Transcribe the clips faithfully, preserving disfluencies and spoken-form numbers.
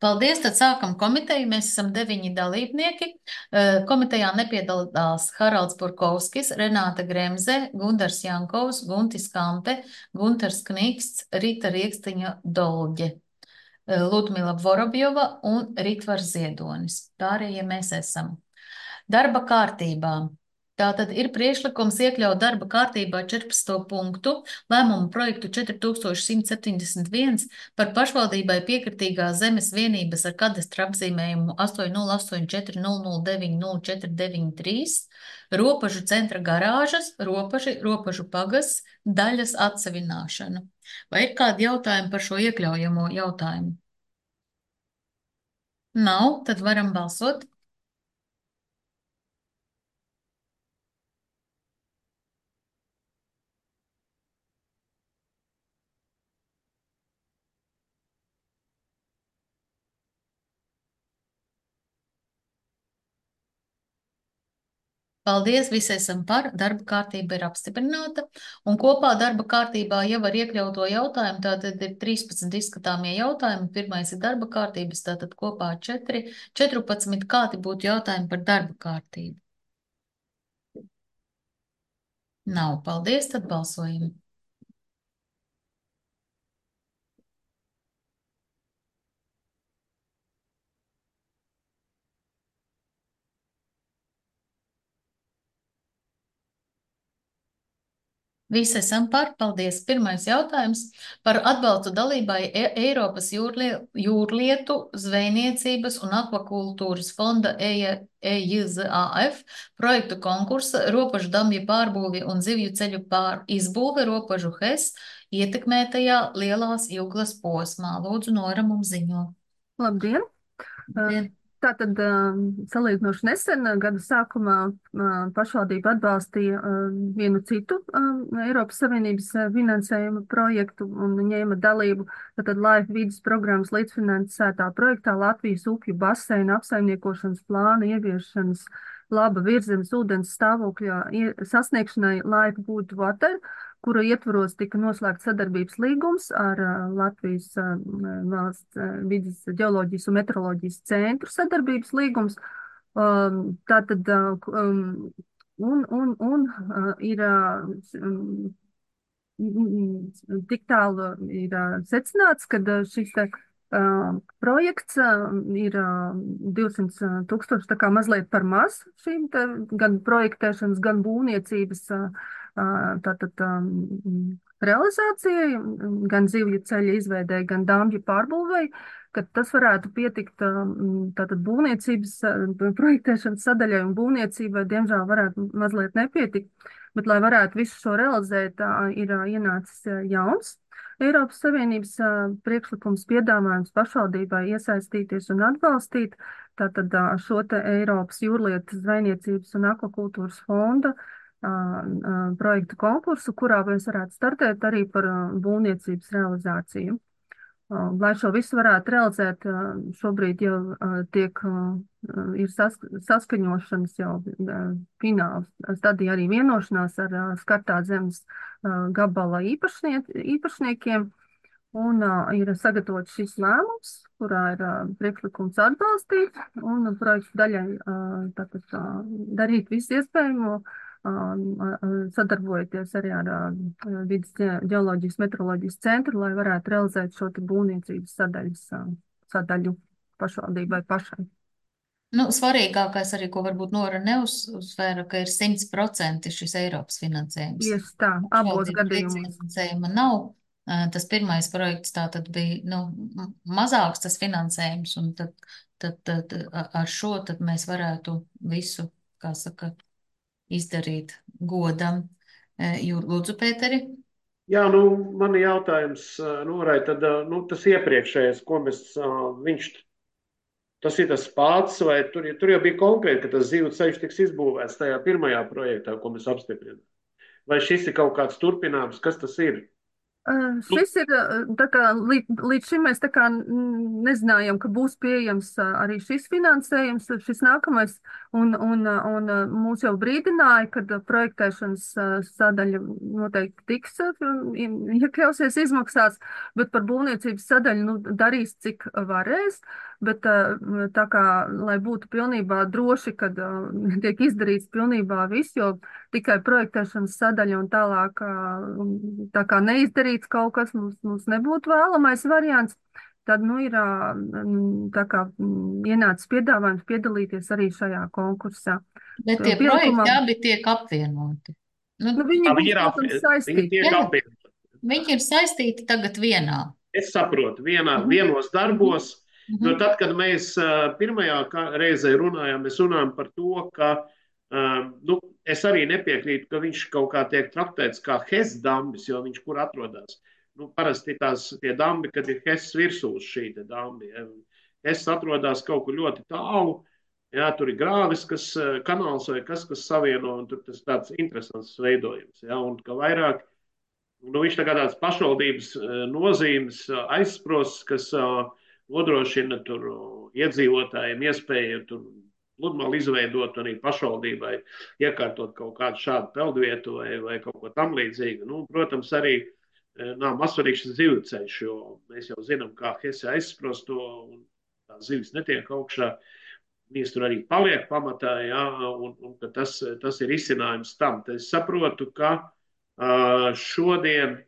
Paldies, tad sākam komiteju. Mēs esam deviņi dalībnieki. Eh, Komitejā nepiedalās Haralds Burkovskis, Renāta Gremze, Gundars Jankovs, Guntis Kampe, Guntars Kniksts, Rita Riekstiņa Dolģe, eh, Ludmila Vorobjova un Ritvars Ziedonis. Pārējie mēs esam. Darba kārtībā. Tātad ir priekšlikums iekļaut darba kārtībā četrpadsmito punktu lēmumu projektu četri tūkstoši simt septiņdesmit viens par pašvaldībai piekritīgās zemes vienības ar kadastra apzīmējumu astoņi nulle astoņi četri nulle nulle deviņi nulle četri deviņi trīs, Ropažu centra garāžas, ropaži, ropažu pagas, daļas atsevināšanu. Vai ir kādi jautājumi par šo iekļaujamo jautājumu? Nav, tad varam balsot. Paldies, visi esam par, darba kārtība ir apstiprināta, un kopā darba kārtībā jau ar iekļauto jautājumu, tātad ir trīspadsmit izskatāmie jautājumi, pirmais ir darba kārtības, tātad kopā četri, četrpadsmit, kādi būtu jautājumi par darba kārtību? Nav, paldies, tad balsojam. Visi esam par, paldies. Pirmais jautājums par atbalstu dalībai E- Eiropas jūrlie, jūrlietu, zvejniecības un akvakultūras fonda E J Z A F projektu konkursa ropažu damju pārbūvi un zivju ceļu pār izbūve ropažu H E S ietekmētajā Lielās Juglas posmā. Lūdzu, Nora mums ziņo. Labdien! Labdien. Tātad salīdzinoši nesen gada sākumā pašvaldība atbalstīja vienu citu Eiropas Savienības finansējuma projektu un ņēma dalību tātad Life vidas programmas līdzfinansētā projektā Latvijas upju baseina apsaimniekošanas plāna ieviešanas laba virzemes ūdens stāvokļa sasniegšanai Life Good Water, kura ietvaros tika noslēgts sadarbības līgums ar uh, Latvijas uh, valsts uh, vidas ģeoloģijas un meteoroloģijas centru sadarbības līgums. Um, tātad, uh, um, un, un, un uh, ir uh, um, tik tālu ir uh, secināts, ka uh, šis te, uh, projekts uh, ir uh, divsimt tūkstoši, tā kā mazliet par maz šīm te, gan projektēšanas, gan būvniecības uh, tātad um, realizācijai, gan zivju ceļa izveidēji, gan dambju pārbūvēji, ka tas varētu pietikt um, tātad būvniecības projektēšanas sadaļai un būvniecībai, diemžēl varētu mazliet nepietikt, bet lai varētu visu šo realizēt, ir ienācis jauns Eiropas Savienības priekšlikums piedāvājums pašvaldībai iesaistīties un atbalstīt tātad šo te Eiropas jūrlietas zvejniecības un akvakultūras fonda projektu konkursu, kurā mēs varētu startēt arī par būvniecības realizāciju. Lai šo visu varētu realizēt, šobrīd jau tiek, ir sas, saskaņošanas jau fināls stadija arī vienošanās ar skartā zemes gabala īpašnie, īpašniekiem. Un uh, ir sagatavots šis lēmums, kurā ir uh, priekšlikums atbalstīt un projektu daļai uh, tātad, uh, darīt visu iespējamo, uh, sadarbojoties arī ar uh, vidas ģeoloģijas meteoroloģijas centru, lai varētu realizēt šo būvniecības sadaļas, uh, sadaļu pašvaldībai pašai. Nu, svarīgākais arī, ko varbūt Nora neuzsvēra, ka ir simts procenti šis Eiropas finansējums. Tieši tā, abos gadījumos. Līdzfinansējuma nav. Tas pirmais projekts tā tad bija nu, mazāks tas finansējums, un tad, tad, tad ar šo tad mēs varētu visu, kā saka, izdarīt godam. Jūr, lūdzu, Pēteri. Jā, nu, man ir jautājums, Norai, tad, nu, tas iepriekšējais, ko mēs, viņš, tas ir tas pats, vai tur, tur jau bija konkrēti, ka tas zivju ceļš tiks izbūvēts tajā pirmajā projektā, ko mēs apstiprinām? Vai šis ir kaut kāds turpinājums, kas tas ir? Uh, šis ir, tā kā līdz, līdz šim mēs tā kā nezinājām, ka būs pieejams arī šis finansējums, šis nākamais, un, un, un mūs jau brīdināja, kad projektēšanas sadaļa noteikti tiks iekļausies izmaksās, bet par būvniecības sadaļu nu, darīs, cik varēs. bet tā kā, lai būtu pilnībā droši, kad tiek izdarīts pilnībā viss, jo tikai projektēšanas sadaļa un tālāk tā kā neizdarīts kaut kas mums, mums nebūtu vēlamais variants, tad, nu, ir tā kā ienācis piedāvājums piedalīties arī šajā konkursā. Bet tie Pielikumā, projekti abi tiek apvienoti. Nu, nu, viņi Tā būs, viņi ir protams, apvienoti. Viņi saistīti. tiek Jā. apvienoti. Viņi ir saistīti tagad vienā. Es saprotu, vienā, Mhm. vienos darbos, Mhm. jo tad, kad mēs ā, pirmajā kā- reizē runājām, mēs runājam par to, ka ā, nu, es arī nepiekrītu, ka viņš kaut kā tiek traktēts kā Hess dambis, jo viņš kur atrodas. Nu, parasti tās tie dambi, kad ir Hess virsū uz šī te dambi. Ja. Hess atrodas kaut kur ļoti tālu. Jā, tur ir grāvis, kas ā, kanāls vai kas, kas savieno, un tur tas tāds interesants veidojums. Jā, un ka vairāk Nu, viņš tagad tāds pašvaldības nozīmes aizsprosts, kas nodrošina tur iedzīvotājiem iespēju tur pludmali izveidot arī pašvaldībai, iekārtot kaut kādu šādu peldvietu vai, vai kaut ko tam līdzīgu. Nu, protams, arī nav mazsvarīgs zivceļš, jo mēs jau zinām, kā Hesse aizsprost to, un tās zivis netiek augšā. Viņas tur arī paliek pamatā, jā, un, un ka tas, tas ir izcinājums tam. Tad es saprotu, ka Uh, šodien,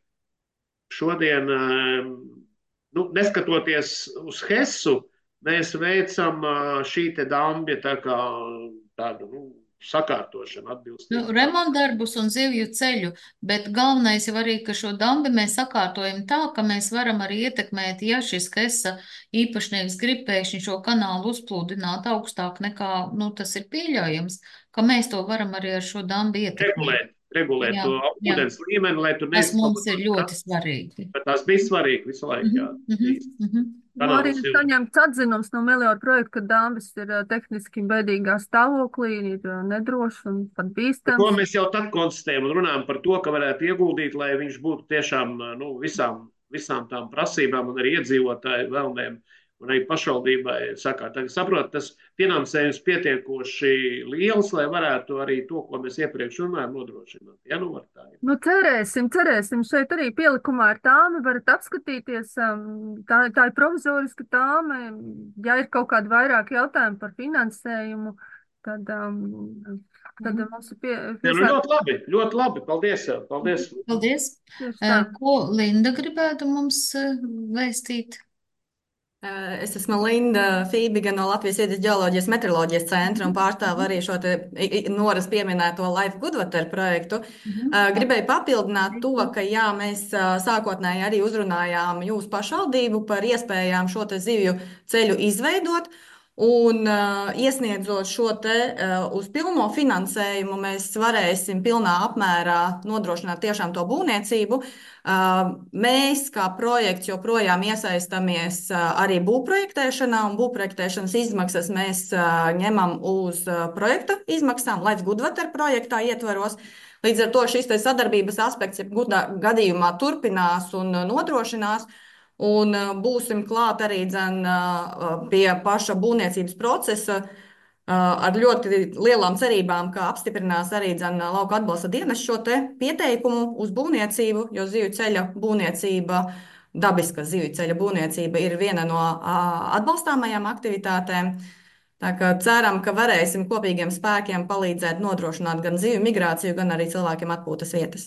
šodien uh, nu, neskatoties uz Hessu, mēs veicam uh, šī te dambja tā kā tādu nu, sakārtošanu Nu, atbilstīgi. remontdarbus un zivju ceļu, bet galvenais jau arī, ka šo dambi mēs sakārtojam tā, ka mēs varam arī ietekmēt, ja šis Hessa īpašnieks grib pēkšņi šo kanālu uzplūdināt augstāk nekā, nu, tas ir pieļaujams, ka mēs to varam arī ar šo dambi ietekmēt. Regulēt, regulēt Jā, to jā. ūdens līmeni, lai tur Tas mums neizpamatot. ir ļoti svarīgi. Bet tas bija svarīgi visu laiku, jā. Mhm, mhm, mhm. Nu, arī Kanāls ir ir saņemts atzinums no Meliora projekta, ka dambis ir ā, tehniski bēdīgā stāvoklī, ir ā, nedrošs un pat To bīstams. mēs jau tad konstatējam un runājam par to, ka varētu ieguldīt, lai viņš būtu tiešām nu, visām, visām tām prasībām un arī iedzīvotāju vēlmēm un arī pašvaldībai sakārt. Tagad saprot, tas finansējums pietiekoši liels, lai varētu arī to, ko mēs iepriekš runājam, nodrošināt. Ja, nu var tā ir. Nu, cerēsim, cerēsim. Šeit arī pielikumā ar tāmi varat apskatīties. um, Tā, tā ir provizoriska tāme. Ja ir kaut kādi vairāk jautājumi par finansējumu, tad, um, tad Mhm. mums ir pie, Ja, nu, piesā... ļoti labi, ļoti labi. Paldies. Jau. Paldies. Paldies. Tieši Eh, tā. Ko Linda gribētu mums eh, vēstīt? Eh, Es esmu Linda Fībiga no Latvijas Vides ģeoloģijas meteoroloģijas centra un pārstāvu arī šo te i- i- Noras pieminēto Life Goodwater projektu. Mhm. Eh, Gribēju papildināt to, ka jā, mēs eh, sākotnēji arī uzrunājām jūsu pašvaldību par iespējām šo te zivju ceļu izveidot. Un uh, iesniedzot šo te uh, uz pilno finansējumu, mēs varēsim pilnā apmērā nodrošināt tiešām to būvniecību. Uh, mēs, kā projekts, joprojām iesaistamies uh, arī būvprojektēšanā, un būvprojektēšanas izmaksas mēs uh, ņemam uz uh, projekta izmaksām, Life Goodwater projektā ietvaros. Līdz ar to šis te sadarbības aspekts jebkurā gadījumā turpinās un uh, nodrošinās. Un uh, būsim klāt arī dzen, uh, pie paša būvniecības procesa uh, ar ļoti lielām cerībām, ka apstiprinās arī dzen, lauka atbalsta dienas šo te pieteikumu uz būvniecību, jo zivju ceļa būvniecība, dabiska zivju ceļa būvniecība ir viena no uh, atbalstāmajām aktivitātēm. Tā kā ceram, ka varēsim kopīgiem spēkiem palīdzēt nodrošināt gan zivju migrāciju, gan arī cilvēkiem atpūtas vietas.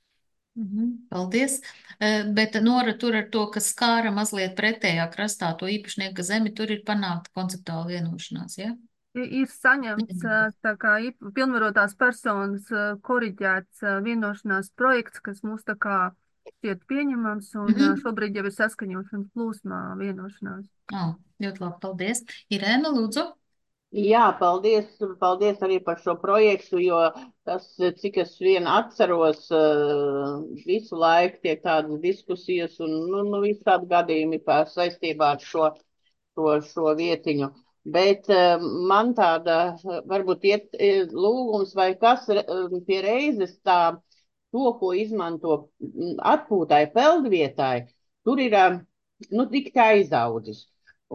Mhm. Paldies. Eh, Bet Nora tur ar to, kas skāra mazliet pretējā krastā to īpašnieka zemi, tur ir panākta konceptuāla vienošanās, ja? I- Ir saņemts ā, tā kā īp- pilnvarotās personas ā, koriģēts ā, vienošanās projekts, kas mums tā kā šķiet pieņemams, un ā, Mhm. šobrīd jau ir saskaņošanas plūsmā vienošanās. Oh, ļoti labi, paldies. Irēna, lūdzu. Jā, paldies, paldies arī par šo projektu, jo tas, cik es vien atceros, eh, visu laiku tiek tādas diskusijas un, nu, nu visi tādi gadījumi pār saistībā ar šo, šo, šo vietiņu. Bet eh, man tāda, eh, varbūt iet eh, lūgums vai kas re- eh, pie reizes tā, to, ko izmanto mm, atpūtai peldvietai, tur ir, eh, nu, tik aizaudzis.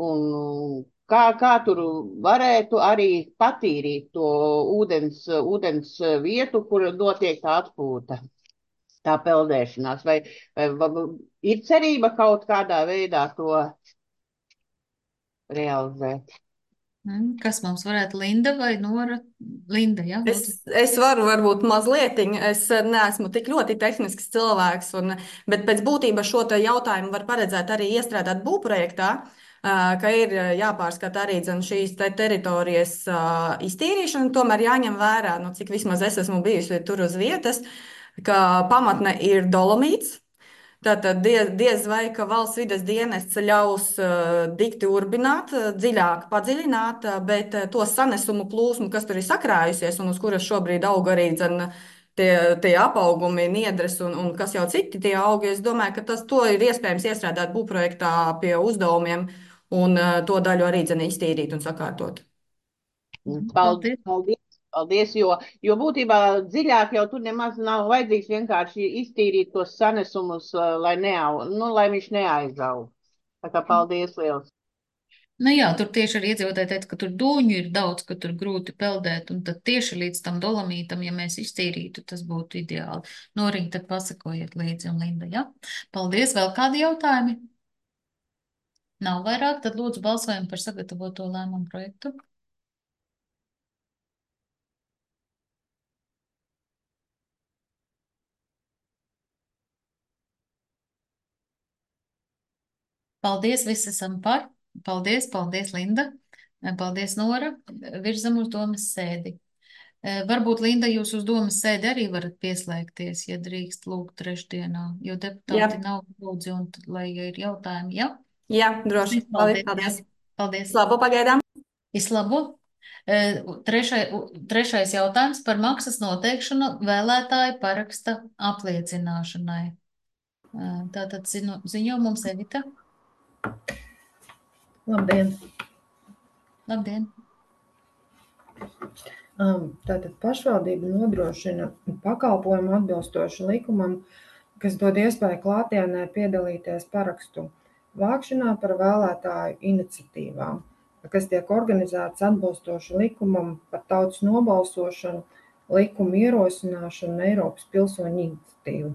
Un kā, kā tur varētu arī patīrīt to ūdens, ūdens vietu, kur notiek tā atpūta, tā peldēšanās? Vai, vai, vai ir cerība kaut kādā veidā to realizēt. Mm, Kas mums varētu, Linda vai Nora? Linda, jā, Es, lūdzu. es varu varbūt mazliet, es neesmu tik ļoti tehnisks cilvēks, un, bet pēc būtības šo te jautājumu var paredzēt arī iestrādāt būvprojektā, ā, ka ir jāpārskata arī dzen, šīs te teritorijas ā, iztīrīšana. Tomēr jāņem vērā, nu, cik vismaz es esmu bijusi tur uz vietas, ka pamatne ir dolomīts. Tātad diez, diez vai ka valsts vides dienests ļaus uh, dikti urbināt, uh, dziļāk padziļināt, uh, bet uh, to sanesumu plūsmu, kas tur ir sakrājusies un uz kuras šobrīd aug arī dzen, tie, tie apaugumi, niedres un, un kas jau citi tie augi, es domāju, ka tas to ir iespējams iestrādāt būvprojektā pie uzdevumiem un uh, to daļu arī dzen, iztīrīt un sakārtot. Paldies, paldies, paldies, jo, jo būtībā dziļāk jau tur nemaz nav vajadzīgs vienkārši iztīrīt tos sanesumus, lai, neau, nu, lai viņš neaizaug. Tā kā paldies liels. Nu jā, tur tieši arī iedzīvotāji teica, ka tur dūņu ir daudz, ka tur grūti peldēt, un tad tieši līdz tam dolomītam, ja mēs iztīrītu, tas būtu ideāli. Noriņ, tad pasakojiet līdzi un Linda, jā? Paldies, vēl kādi jautājumi? Nav vairāk, tad lūdzu balsojam par sagatavoto lēmumu projektu. Paldies, visi esam par. Paldies, paldies, Linda. Paldies, Nora. Virzam uz domas sēdi. Varbūt, Linda, jūs uz domas sēdi arī varat pieslēgties, ja drīkst lūgt trešdienā, jo deputāti Jā. nav lūdzi un lai ir jautājumi, jā? Jā, droši. Paldies, Paldies. jā. Paldies. Labu pagaidām. Vislabu. Trešai, trešais jautājums par maksas noteikšanu vēlētāju paraksta apliecināšanai. Tātad ziņo, ziņo mums Evita. Labdien! Labdien! Tātad pašvaldība nodrošina pakalpojumu atbilstoši likumam, kas dod iespēju klātienē piedalīties parakstu vākšanā par vēlētāju iniciatīvām, kas tiek organizētas atbilstoši likumam par tautas nobalsošanu, likumu ierosināšanu un Eiropas pilsoņu iniciatīvu.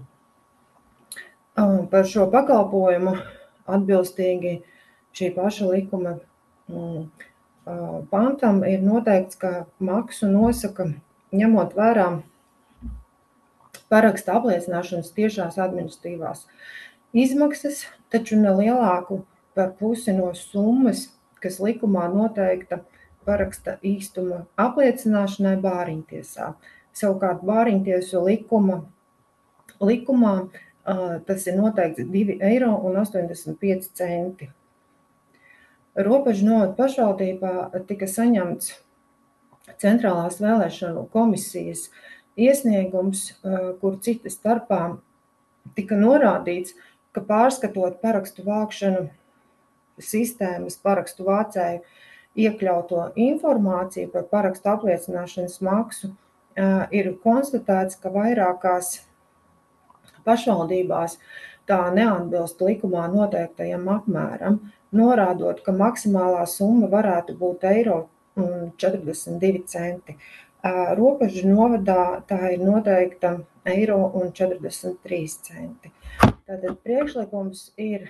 Par šo pakalpojumu atbilstīgi šī paša likuma mm, pantam ir noteikts, ka maksu nosaka ņemot vērā paraksta apliecināšanas tiešās administratīvās izmaksas, taču ne lielāku par pusi no summas, kas likumā noteikta paraksta īstuma apliecināšanai bāriņtiesā. Savukārt bāriņtiesu likuma, likumā tas ir noteikts divi eiro un astoņdesmit pieci centi. Robežu novada pašvaldībā tika saņemts centrālās vēlēšanu komisijas iesniegums, kur cita starpā tika norādīts, ka pārskatot parakstu vākšanu sistēmas parakstu vācēju iekļauto informāciju par parakstu apliecināšanas maksu, ir konstatēts, ka vairākās pašvaldībās tā neatbilst likumā noteiktajam apmēram, norādot, ka maksimālā summa varētu būt eiro un četrdesmit divi centi. Robežu novadā tā ir noteikta eiro un četrdesmit trīs centi. Tātad priekšlikums ir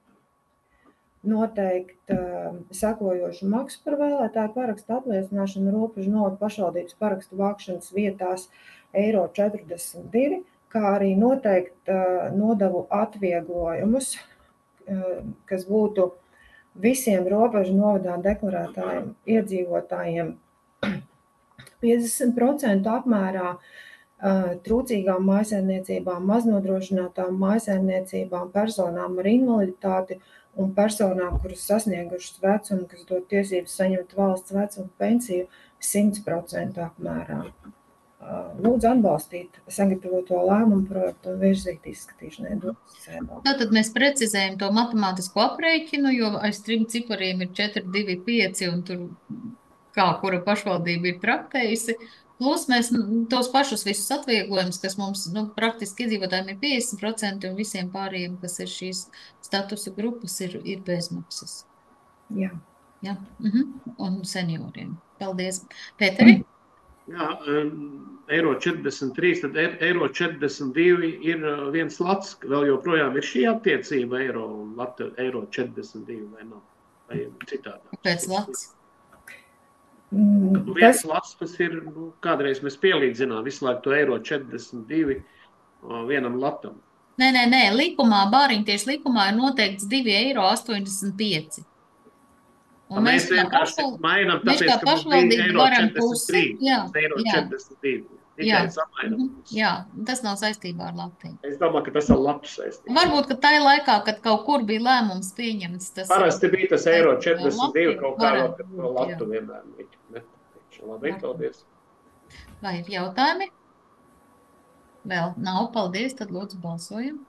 noteikt sekojošu maksu par vēlētāju parakstu apliecināšanu robežu novada pašvaldības parakstu vākšanas vietās eiro četrdesmit divi, kā arī noteikt nodevu atvieglojumus, kas būtu visiem robežu novadā deklarētājiem iedzīvotājiem piecdesmit procentu apmērā, trūcīgām mājsaimniecībām, maznodrošinātām mājsaimniecībām, personām ar invaliditāti un personām, kuras sasniegušas vecumu, kas dod tiesības saņemt valsts vecuma pensiju simt procentu apmērā. Lūdzu atbalstīt sagatavoto lēmumu projektu un virzīt izskatīšanai domas sēdā. Tātad mēs precizējam to matemātisko aprēķinu, jo aiz trim cipariem ir četri, divi, pieci un tur kā kura pašvaldība ir traktējusi. Plus mēs tos pašus visus atvieglojumus, kas mums nu, praktiski iedzīvotājiem ir piecdesmit procenti un visiem pārējiem, kas ir šīs statusa grupas, ir, ir bezmaksas. Jā. Jā. Mhm. Un senioriem. Paldies. Pēteri? Jā, eiro četrdesmit trīs, tad eiro četrdesmit divi ir viens lats, vēl joprojām ir šī attiecība eiro un lat, eiro četrdesmit divi vai nav? vai citādāk? Kāpēc lats? Mm, Nu, Tas viens lats, tas ir, nu, kādreiz mēs pielīdzinām visu laiku to eiro četrdesmit divi o, vienam latam. Nē, nē, nē, likumā, bāriņtieši likumā ir noteikts divi eiro astoņdesmit pieci. Tā Un mēs mēs kā vienkārši pašval, mainām, mēs tāpēc, kā ka mums bija pašvaldība eiro varam četrdesmit pusi, trīs, jā, eiro jā, četrdesmit divi. jā, Tikai samainām. mhm, jā, tas nav saistībā ar Latviju. Es domāju, ka tas ar latu saistībā. Varbūt, ka tajā laikā, kad kaut kur bija lēmums pieņemts, tas Parasti bija tas eiro saistībā ar četrdesmit divi, Latviju kaut kā vēl, varētu kad to būt, jā. latu vienmēr netika. Labi, paldies. Vai ir jautājumi? Vēl nav, paldies, tad lūdzu balsojam.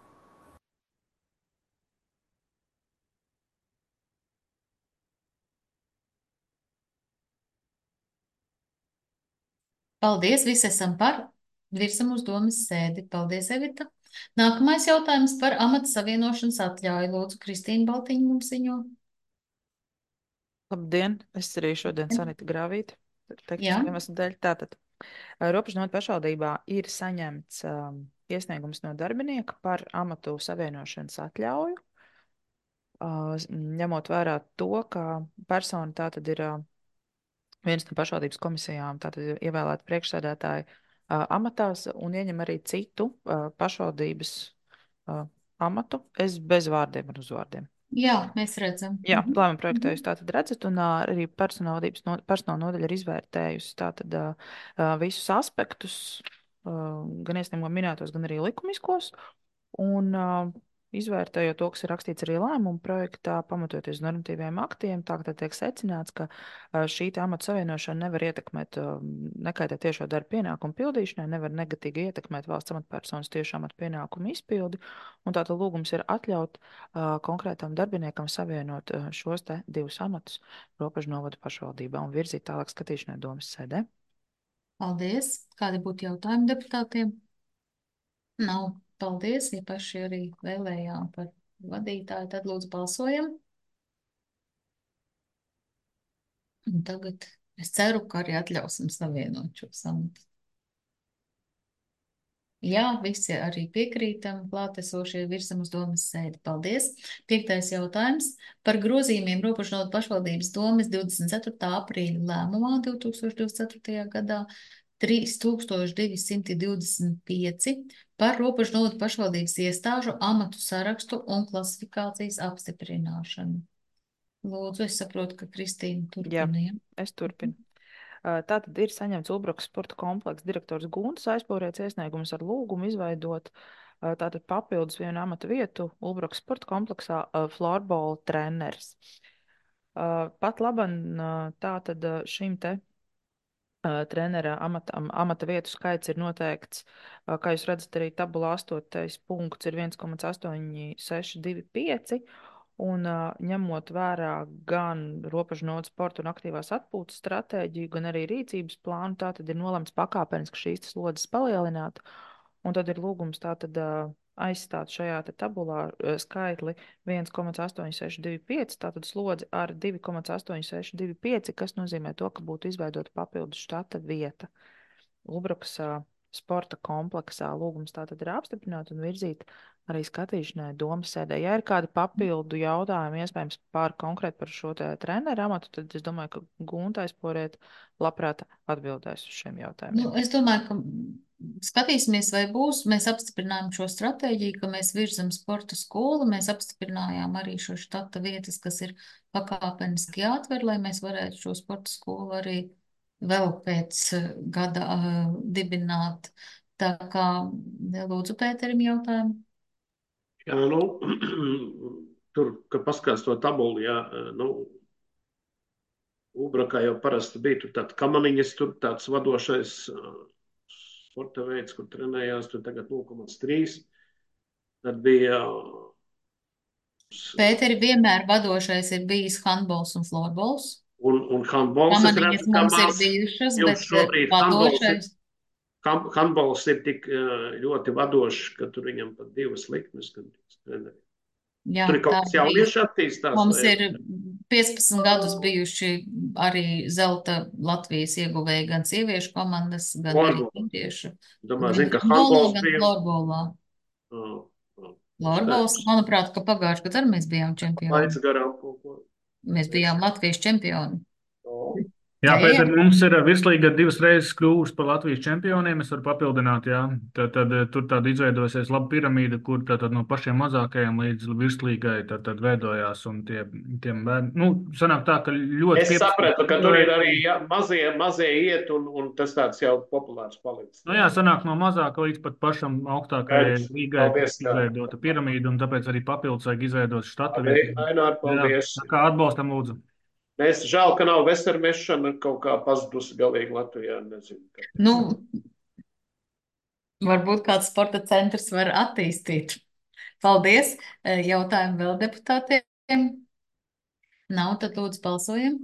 Paldies, visi esam par. Virsam uz domas sēdi. Paldies, Evita. Nākamais jautājums par amata savienošanas atļauju. Lūdzu, Kristīna Baltiņa mums ziņo. Labdien, es arī šodien Sanita Grāvīti, Jā. tehniski iemeslu dēļ. Tātad, Robežnotu pašvaldībā ir saņemts um, iesniegums no darbinieka par amatu savienošanas atļauju, uh, ņemot vērā to, ka persona tātad ir uh, viens no pašvaldības komisijām, tātad ir ievēlēta priekšsēdētāja uh, amatās un ieņem arī citu uh, pašvaldības uh, amatu. Es bez vārdiem un uzvārdiem. Jā, mēs redzam. Jā, Mhm. plānuma projektā jūs tātad redzat, un ā, arī personālvadības no, personāla nodaļa ir izvērtējusi tātad ā, ā, visus aspektus, ā, gan iesniegumā minētos, gan arī likumiskos, un ā, izvērtējot to, kas ir rakstīts arī lēmuma projektā, pamatoties uz normatīviem aktiem, tā kā tiek secināts, ka ā, šī te amata savienošana nevar ietekmēt, ā, nekaitēt tiešo darba pienākumu pildīšanai, nevar negatīgi ietekmēt valsts amatpersonas tieši amata pienākumu izpildi, un tātad lūgums ir atļaut uh, konkrētam darbiniekam savienot uh, šos te divus amatus Robežnovadu pašvaldībā un virzīt tālāk skatīšanai domas sēdē. Paldies. Kādi būtu jautājumi deputātiem? Nav. Paldies, ja paši arī vēlējām par vadītāju, tad lūdzu balsojam. Un tagad es ceru, ka arī atļausim savienot šo samatu. Jā, visi arī piekrītam, klātesošie virsam uz domas sēdi. Paldies. Piektais jautājums par grozījumiem Robežnotu pašvaldības domas divdesmit ceturtā aprīļa lēmumā divs tūkstoši divdesmit ceturtajā gadā trīs tūkstoši divi simti divdesmit pieci par Robežnotu pašvaldības iestāžu amatu sarakstu un klasifikācijas apstiprināšanu. Lūdzu, es saprotu, ka Kristīna Jā, turpina. Ja? es turpinu. Uh, Tātad ir saņemts Ulbrukas sporta kompleksa direktors Guntas aizpūrēts iesniegums ar lūgumu izveidot uh, tātad papildus vienu amata vietu Ulbrukas sporta kompleksā uh, florbola treneris. Uh, Pat laban uh, tātad uh, šim te uh, trenera amata, am- amata vietu skaits ir noteikts, uh, kā jūs redzat, arī tabulā astotais punkts ir viens komats astoņi seši divi pieci. Un uh, ņemot vērā gan Robežnotu sporta un aktīvās atpūtas stratēģiju, gan arī rīcības plānu, tā tad ir nolemts pakāpeniski šīs te slodzes palielināt. Un tad ir lūgums tā tad uh, aizstāt šajā te tabulā uh, skaitli viens komats astoņi seši divi pieci, tātad slodzi ar divi komats astoņi seši divi pieci, kas nozīmē to, ka būtu izveidota papildus štata vieta. Ulbrukas uh, sporta kompleksā lūgums tātad ir apstiprināt un virzīt arī skatīšanai domas sēdē. Ja ir kādi papildu jautājumi, iespējams, pār konkrēti par šo te treneru amatu, tad es domāju, ka Gunta aizporiet labprāt atbildēs uz šiem jautājumiem. Nu, es domāju, ka skatīsimies, vai būs. Mēs apstiprinājām šo stratēģiju, ka mēs virzam sporta skolu. Mēs apstiprinājām arī šo štata vietas, kas ir pakāpeniski jāatver, lai mēs varētu šo sporta skolu arī vēl pēc eh, gada uh, dibināt. Tā kā lūdzu Pēterim jautājumu. Jā, nu, tur, kad paskatās to tabulu, jā, nu, Ulbrakā jau parasti bija tur tāda kamaniņas, tur tāds vadošais uh, sporta veids, kur trenējās, tur tagad nulle komats trīs. Tad bija... Uh, Pēteri vienmēr vadošais ir bijis handbols un florbols. Un, un handbols, es Kamaniņas redzu, ka mums ir maz, bijušas, jums bet šobrīd handbols ir, vadošais. ham- handbols ir tik uh, ļoti vadošs, ka tur viņam pat divas likmes, kad jūs trenējat. Jā, Tur ir kaut tā kas ir bijis. jaunieši attīstās? Mums vai- ir piecpadsmit gadus bijuši arī zelta Latvijas ieguvēji gan sieviešu komandas, gan arī Florbola. vīriešu. Domāju, Gan zinu, ka handbolā, handbols gan bija... florbolā. Uh, uh, Florbols, manuprāt, ka pagājušajā gadā arī mēs bijām čempioni. Laiks garām kaut ko. Mēs bijām Latvijas čempioni. O, Jā, Jā, jā, Pēter, jā. mums ir ā, virslīga divas reizes kļuvusi par Latvijas čempioniem. Es varu papildināt, jā. Tad, tad ā, tur tāda izveidosies laba piramīda, kur tātad no pašiem mazākajiem līdz virslīgai tad, tad veidojās. Un tie, tiem bērni, nu, sanāk tā, ka ļoti es pieprasīt. sapratu, ka tur ir arī ja, mazie, mazie iet, un, un tas tāds jau populārs palicis. Nu jā, sanāk no mazāka līdz pat pašam augstākajai Skaidrs. līgai, kur Paldies, kā. izveidota piramīda, un tāpēc arī papildus vajag izveidot štatu Labi, vietu. Ainār, Jā, paldies. tā kā atbalstam lūdzu. Mēs žēl, ka nav vesermešana kaut kā pazudusi galīgi Latvijā. Nezinu, kāpēc. Nu, varbūt kāds sporta centrs var attīstīt. Paldies. Eh, Jautājumu vēl deputātiem? Nav, tad lūdzu balsojam.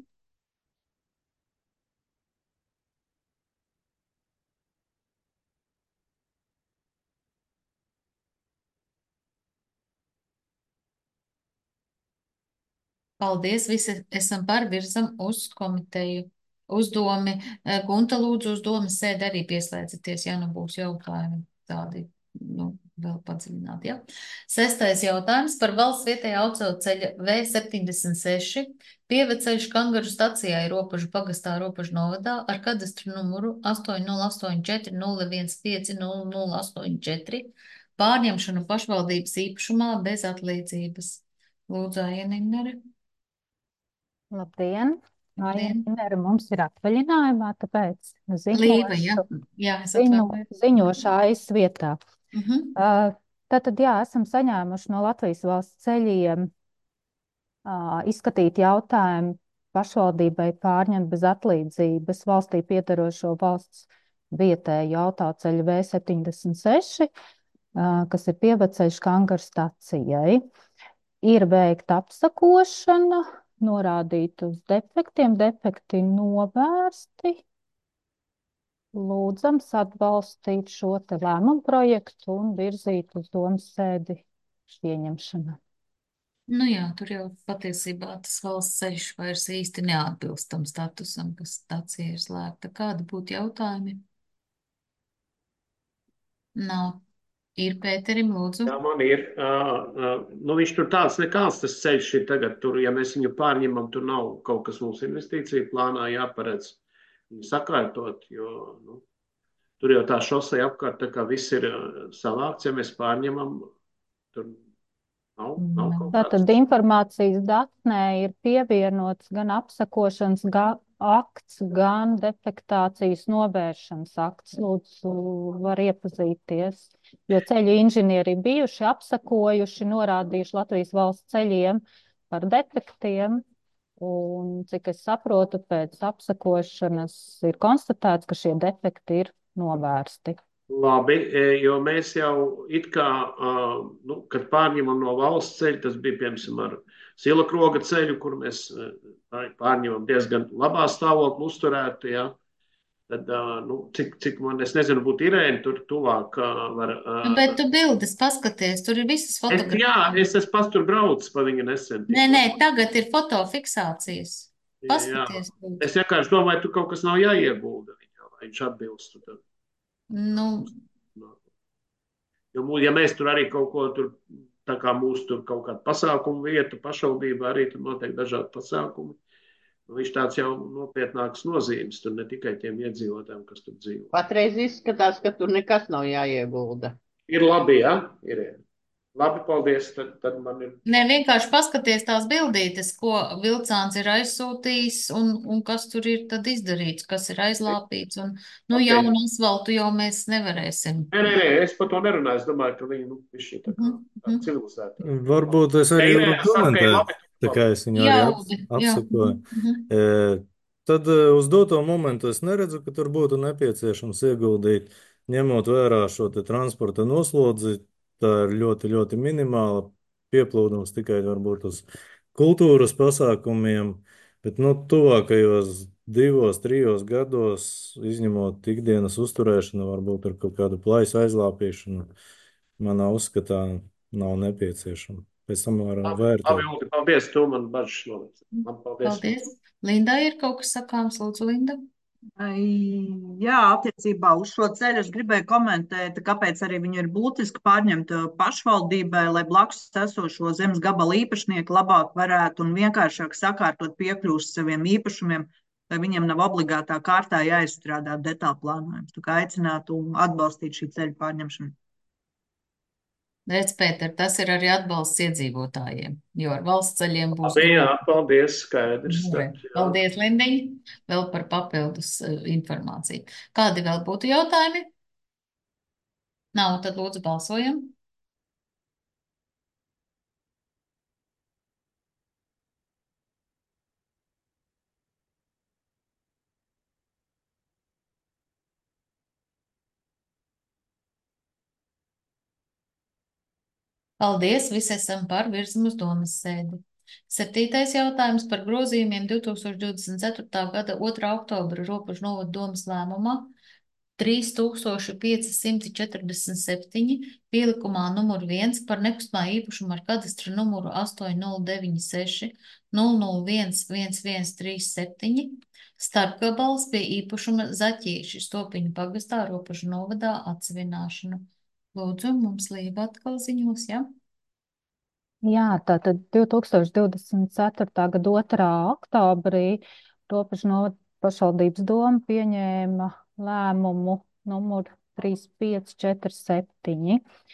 Paldies, visi esam par, virzam uz komiteju. Uzdomi, eh, Gunta lūdzu uz domas sēdi arī pieslēdzieties, ja nu būs jautājumi tādi, nu, vēl padziļināt, ja. Sestais jautājums par valsts vietējā autoceļa V septiņdesmit seši pieveceļš Kangaru stacijai Ropažu pagastā Ropažu novadā ar kadastru numuru astoņi nulle astoņi četri nulle viens pieci nulle nulle astoņi četri pārņemšanu pašvaldības īpašumā bez atlīdzības. Lūdzu, Aienimnere. Labdien! Labdien. Ainera mums ir atvaļinājumā, tāpēc Līva, jā. ziņošu, Jā, es ziņo, atvainojos. ziņošu AIS vietā. Mhm. Uh, Tātad, jā, esam saņēmuši no Latvijas valsts ceļiem uh, izskatīt jautājumu pašvaldībai pārņemt bez atlīdzības valstī piedarošo valsts vietēju autoceļu V septiņdesmit seši, uh, kas ir pieveceļš Kangaru stacijai. Ir veikta apsakošana, norādīt uz defektiem, defekti novērsti. Lūdzams atbalstīt šo te lēmumu projektu un virzīt uz domas sēdi pieņemšanu. Nu jā, tur jau patiesībā tas valsts ceļš vairs īsti neatbilst tam statusam, kas stacija ir slēgta. Kādi būtu jautājumi? Nav. Ir Pēterim, lūdzu. Jā, man ir. Uh, uh, nu, viņš tur tāds nekāds tas ceļš ir tagad. Tur, ja mēs viņu pārņemam, tur nav kaut kas mums investīcija plānā jāparedz viņu sakārtot, jo nu, tur jau tā šoseja apkārt, tā kā viss ir uh, savākts, ja mēs pārņemam, tur nav, nav kaut Tātad kāds. informācijas datnē ir pievienots gan apsakošanas ga akts, gan defektācijas novēršanas akts. Lūdzu, var iepazīties, jo ceļu inženieri bijuši apsakojuši, norādījuši Latvijas valsts ceļiem par defektiem. Un, cik es saprotu, pēc apsakošanas ir konstatēts, ka šie defekti ir novērsti. Labi, jo mēs jau it kā, uh, nu, kad pārņemam no valsts ceļa, tas bija, piemēram, ar Silakroga ceļu, kur mēs uh, pārņemam diezgan labā stāvokli uzturētu, ja. Tad, uh, nu, cik, cik man, es nezinu, būtu Irēna tur tuvāk uh, var... Uh, Bet tu bildes paskaties, tur ir visas es, jā, fotogrāfijas. es esmu pats tur braucis pa viņa nesen. Nē, nē, tagad ir fotofiksācijas. Paskaties. Jā. Es vienkārši domāju, tu kaut kas nav jāiegulda viņā, lai viņš atbilstu. Tad. Nu, jo, ja mēs tur arī kaut ko tur, tā kā mūsu tur kaut kādu pasākumu vietu, pašvaldība arī tur notiek dažādi pasākumi, viņš tāds jau nopietnāks nozīmes, tur ne tikai tiem iedzīvotājiem, kas tur dzīvo. Patreiz izskatās, ka tur nekas nav jāiegulda. Ir labi, jā? Ir. Labi, paldies, tad, tad man ir. Nē, vienkārši paskaties tās bildītes, ko vilcāns ir aizsūtījis un, un kas tur ir tad izdarīts, kas ir aizlāpīts. Un, nu, Okay. jaunu asfaltu jau mēs nevarēsim. Nē, nē, nē, es par to nerunāju. Es domāju, ka viņi, nu, viši tā kā Mhm, tā mhm. civilizēta. Varbūt es arī Nē, varu nē, saka, komentēt, labi, tā kā es viņu arī Jaudi, ap- jā. apsakoju. Mhm, E, tad e, uz doto momentu es neredzu, ka tur būtu nepieciešams ieguldīt, ņemot vērā šo te transporta noslodzi. Tā ir ļoti, ļoti minimāla pieplūdums tikai varbūt uz kultūras pasākumiem, bet nu, tuvākajos divos, trijos gados, izņemot ikdienas uzturēšanu, varbūt ar kaut kādu plaisu aizlāpīšanu, manā uzskatā nav nepieciešama. Pēc tam varam Labi, vērtēt. Uldi, paldies, tu man bažas novēc. Man paldies. Paldies. Lindai ir kaut kas sakāms, lūdzu, Linda. Jā, attiecībā uz šo ceļu es gribēju komentēt, kāpēc arī viņu ir būtiski pārņemt pašvaldībai, lai blakus esošo zemes gabalu īpašnieki labāk varētu un vienkāršāk sakārtot piekļūst saviem īpašumiem, lai viņiem nav obligātā kārtā jāizstrādā detāla plānojums. Tā kā aicinātu atbalstīt šī ceļa pārņemšanu. Redz, Pēter, tas ir arī atbalsts iedzīvotājiem, jo ar valsts ceļiem būs Labi, jā, grūti. paldies, skaidrs. Nu, re. Tad, jā. Paldies, Lindiņ, vēl par papildus uh, informāciju. Kādi vēl būtu jautājumi? Nav, tad lūdzu balsojam. Paldies, visi esam par, virzam uz domas sēdi. Septītais jautājums par grozījumiem divi tūkstoši divdesmit ceturtā gada otrā oktobra Robežu novada domas lēmumā trīs tūkstoši pieci simti četrdesmit septiņi pielikumā numur viens par nekustamā īpašumu ar kadastra numuru astoņi nulle deviņi seši nulle nulle viens viens viens trīs septiņi starpgabals pie īpašuma Zaķieši Stopiņu pagastā Robežu novadā atsevināšanu. Lūdzu, mums Līva atkal ziņos, jā? Jā, tātad divi tūkstoši divdesmit ceturtā gada otrā oktobrī Robežu novada pašvaldības doma pieņēma lēmumu numuru trīs pieci četri septiņi.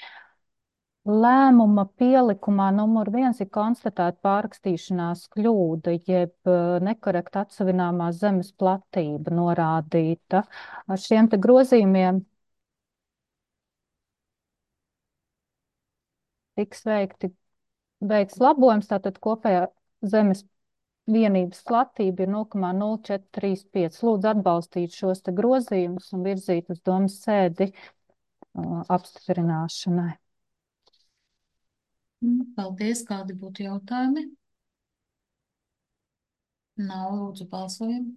Lēmuma pielikumā numur viens ir konstatēta pārrakstīšanās kļūda, jeb nekorekta atsevināmā zemes platība norādīta. Ar šiem te grozījumiem tiks veikti, veikts labojums, tātad kopējā zemes vienības platība ir nulle komats nulle četri trīs pieci. Lūdzu atbalstīt šos te grozījumus un virzīt uz domas sēdi uh, apstiprināšanai. Paldies, kādi būtu jautājumi? Nav, lūdzu balsojam.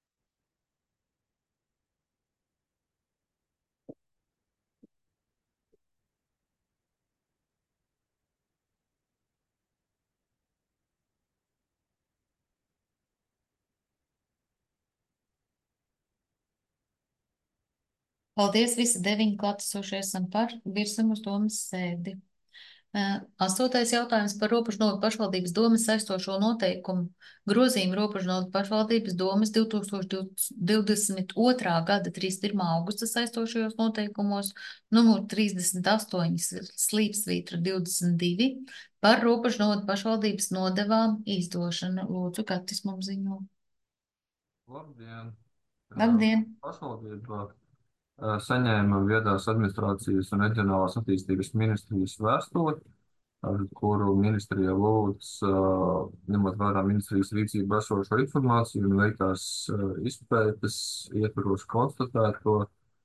Paldies, visi deviņi klātesošie esam par, virsam uz domas sēdi. Uh, Astotais jautājums par Robežu novada pašvaldības domas saistošo noteikumu grozījumu Robežu novada pašvaldības domas divi tūkstoši divdesmit otrā gada trīsdesmit pirmā augusta saistošajos noteikumos numur trīsdesmit astoņi slīpsvītra divdesmit divi par Robežu novada pašvaldības nodevām izdošanu. Lūdzu, Katis mums ziņo. Labdien! Labdien! Pašvaldība saņēma viedās administrācijas un reģionālās attīstības ministrijas vēstuli, ar kuru ministrija lūdz, ņemot vērā ministrijas rīcību esošo informāciju un veiktās izpētes, ietvaros konstatēto,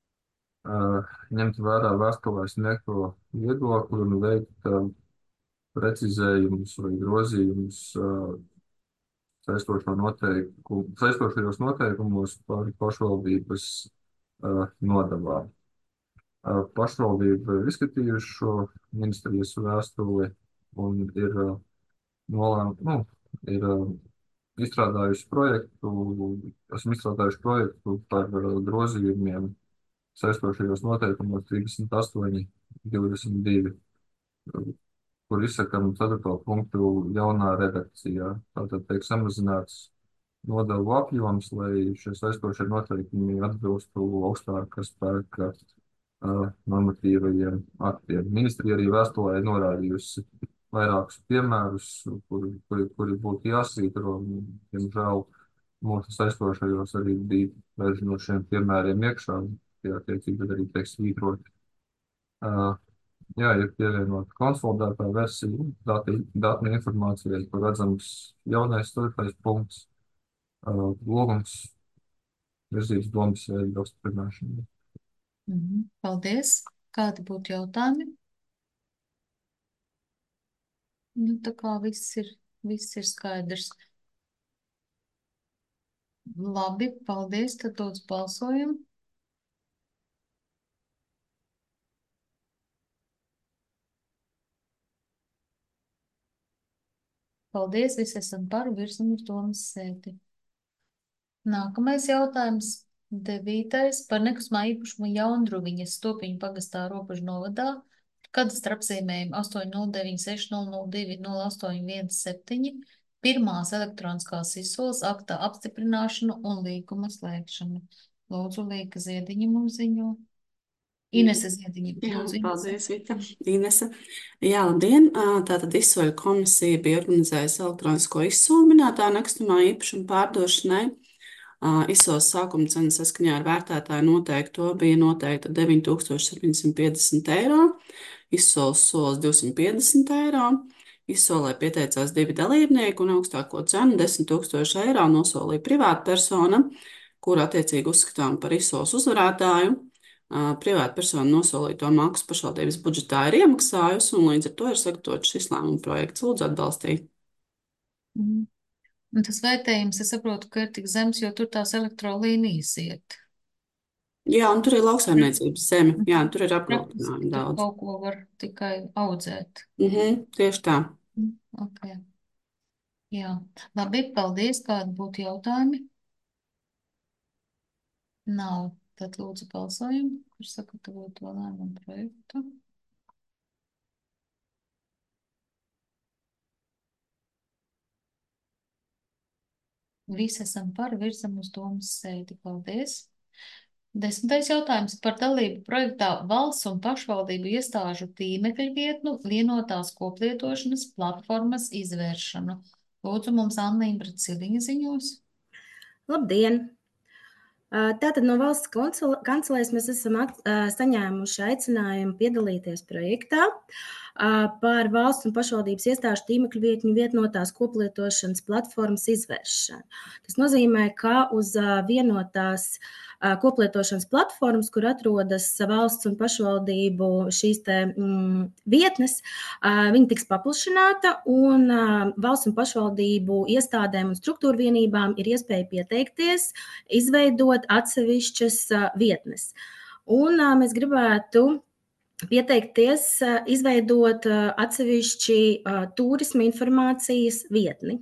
ņemt vērā vēstulē sniegto viedokli un veikt precizējumus vai grozījumus saistošo noteiku, saistošajos noteikumos par pašvaldības nodevām. Pašvaldība ir izskatījuši šo ministrijas vēstuli un ir, nolēm, nu, ir izstrādājuši projektu, esam izstrādājuši projektu par grozījumiem saistošajos noteikumos trīsdesmit astoņi divdesmit divi, kur izsakam ceturto punktu jaunā redakcijā. Tātad tiek samazināts nodevu apjoms, lai šie saistošie noteikumi atbilstu augstāka spēka uh, normatīvajiem aktiem. Ministrija arī vēstulē norādījusi vairākus piemērus, kuri, kuri, kuri būtu jāsvītro. Diemžēl mūsu saistošajos arī bija daži no šiem piemēriem iekšā, tie attiecīgi arī tiek svītroti. Uh, jā, ir pievienota konsolidētā versija dati, datņu informācijai, kur redzams jaunais ceturtais punkts. Uh, lūgums virzīt domas sēdi apstiprināšanai. Mhm. Paldies. Kādi būtu jautājumi? Nu, tā kā viss ir, viss ir skaidrs. Labi, paldies. Tad lūdzu balsojam. Paldies, visi esam par, virsam uz domas sēdi. Nākamais jautājums Devītais par nekustamā īpašuma Jaundruviņas Stopiņu pagastā Robežu novadā. Kadastra apzīmējumu astoņi nulle deviņi seši nulle nulle divi nulle astoņi viens septiņi. Pirmās elektroniskās izsoles aktā apstiprināšanu un līguma slēgšanu. Lūdzu, Līga Ziediņa mums ziņo. Inese Ziediņa, Jā, lūdzu, Inese. paldies, Vita. Inese. Jā, labdien. Ā, Tātad izsoļu komisija bija organizējusi elektronisko izsoli minētā nekustamā īpašuma pārdošanai. Ā, Izsoles sākuma cena saskaņā ar vērtētāju noteikto bija noteikta deviņi tūkstoši septiņsimt piecdesmit eiro, izsoles solis divsimt piecdesmit eiro. Izsolē pieteicās divi dalībnieki un augstāko cenu desmit tūkstoši eiro nosolīja privāta persona, kuru attiecīgi uzskatām par izsoles uzvarētāju. Ā, Privāta persona nosolīja to maksu pašvaldības budžetā ir iemaksājusi, un līdz ar to ir sagatavots šis lēmuma projekts. Lūdzu atbalstīt. Mhm. Un tas vērtējums, es saprotu, ka ir tik zems, jo tur tās elektrolīnijas iet. Jā, un tur ir lauksaimniecības zeme. Jā, tur ir Praktiski apgrūtinājumi tur daudz. kaut ko var tikai audzēt. Mhm, tieši tā. Mm, Ok. Jā. Labi, paldies. Kādi būtu jautājumi? Nav. Tad lūdzu balsojumu, kurš sagatavot to lēmumu projektu. Visi esam par, virzam uz domas sēdi. Paldies. Desmitais jautājums par dalību projektā valsts un pašvaldību iestāžu tīmekļa vietnu vienotās koplietošanas platformas izvēršanu. Lūdzu, mums Anna Imbra Ciliņa ziņos. Labdien! Ā, Tātad no valsts konsul- kancelēs mēs esam at- ā, saņēmuši aicinājumu piedalīties projektā ā, par valsts un pašvaldības iestāžu tīmekļa vietņu vietnotās koplietošanas platformas izvēršanu. Tas nozīmē, ka uz ā, vienotās ā, koplietošanas platformas, kur atrodas valsts un pašvaldību šīs te mm, vietnes, ā, viņa tiks paplašināta un ā, valsts un pašvaldību iestādēm un struktūra vienībām ir iespēja pieteikties, izveidot atsevišķas ā, vietnes. Un ā, mēs gribētu pieteikties, ā, izveidot ā, atsevišķi ā, turisma informācijas vietni.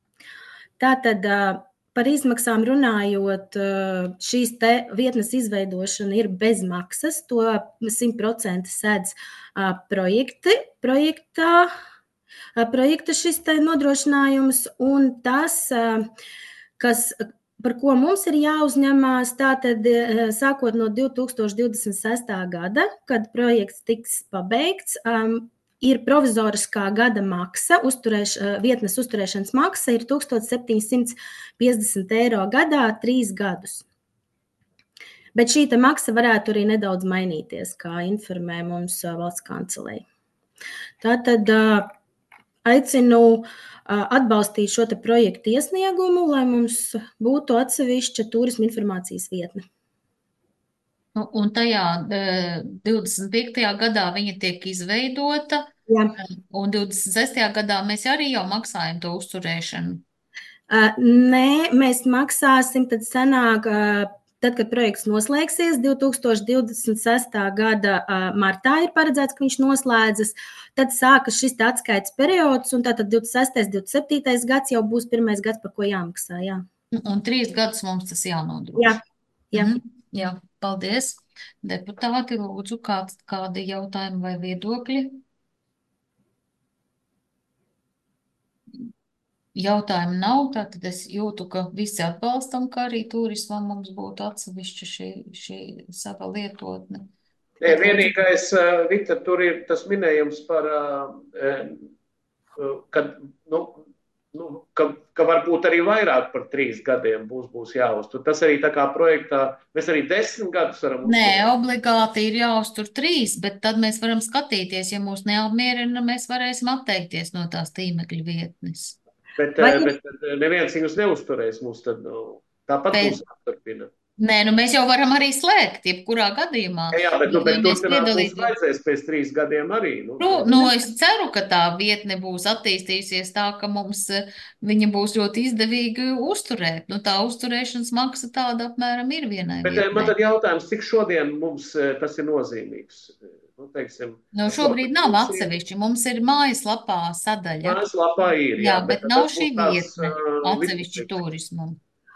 Tātad ā, par izmaksām runājot, ā, šīs te vietnes izveidošana ir bez maksas, to simt procenti sedz ā, projekti, projektā, ā, projekta šis te nodrošinājums, un tas, ā, kas, par ko mums ir jāuzņemās, tātad ā, sākot no divi tūkstoši divdesmit sestā gada, kad projekts tiks pabeigts, ām, ir provizoriskā gada maksa, uzturēš, ā, vietnes uzturēšanas maksa ir tūkstoš septiņsimt piecdesmit eiro gadā trīs gadus. Bet šī te maksa varētu arī nedaudz mainīties, kā informē mums ā, valsts kancelei. Tātad ā, aicinu ā, atbalstīt šo te projektu iesniegumu, lai mums būtu atsevišķa turisma informācijas vietne. Nu, Un tajā eh, divdesmit piektajā gadā viņa tiek izveidota, Jā. un divdesmit sestajā gadā mēs arī jau maksājam to uzturēšanu. Ā, Nē, mēs maksāsim, tad sanāk, ā, tad, kad projekts noslēgsies, divi tūkstoši divdesmit sestā gada ā, martā ir paredzēts, ka viņš noslēdzas, tad sākas šis te atskaites periods, un tātad divdesmit sestais, divdesmit septītais gads jau būs pirmais gads, par ko jāmaksā, jā. Un, un trīs gadus mums tas Jā, jānodrošina. jā. Mhm. Jā, paldies. Deputāti, lūdzu, kāds, kādi jautājumi vai viedokļi? Jautājumu nav, tātad es jūtu, ka visi atbalstam, ka arī turismam mums būtu atsevišķa šī, šī sava lietotne. Nē, Tad lūdzu, vienīgais, ā, Vita, tur ir tas minējums par, ā, ā, kad, nu, nu, ka, ka varbūt arī vairāk par trīs gadiem būs, būs jāuztur. Tas arī tā kā projektā, mēs arī desmit gadus varam Nē, uzturēt. obligāti ir jāuztur trīs, bet tad mēs varam skatīties, ja mūs neapmierina, mēs varēsim atteikties no tās tīmekļa vietnes. Bet, Vai ā, ir, bet ā, neviens viņus neuzturēs, mums tad nu, tāpat Bet, būs jāturpina. nē, nu mēs jau varam arī slēgt, jebkurā gadījumā, Jā, jā, bet, nu, jo, bet ja mēs turpināt mums piedalītos. vajadzēs pēc trīs gadiem arī. Nu, Nu, tā. nu, es ceru, ka tā vietne būs attīstījusies tā, ka mums eh, viņa būs ļoti izdevīgi uzturēt. Nu, tā uzturēšanas maksa tāda apmēram ir vienai Bet ā, man vietnei. tad jautājums, cik šodien mums ā, tas ir nozīmīgs? Nu, teiksim, Nu, ar to, šobrīd ka nav mums ir atsevišķi. Mums ir mājaslapā sadaļa. mājaslapā ir, jā, Jā, bet bet nav tas šī būs tāds vietne ā, atsevišķi vidusmēķis. turismam.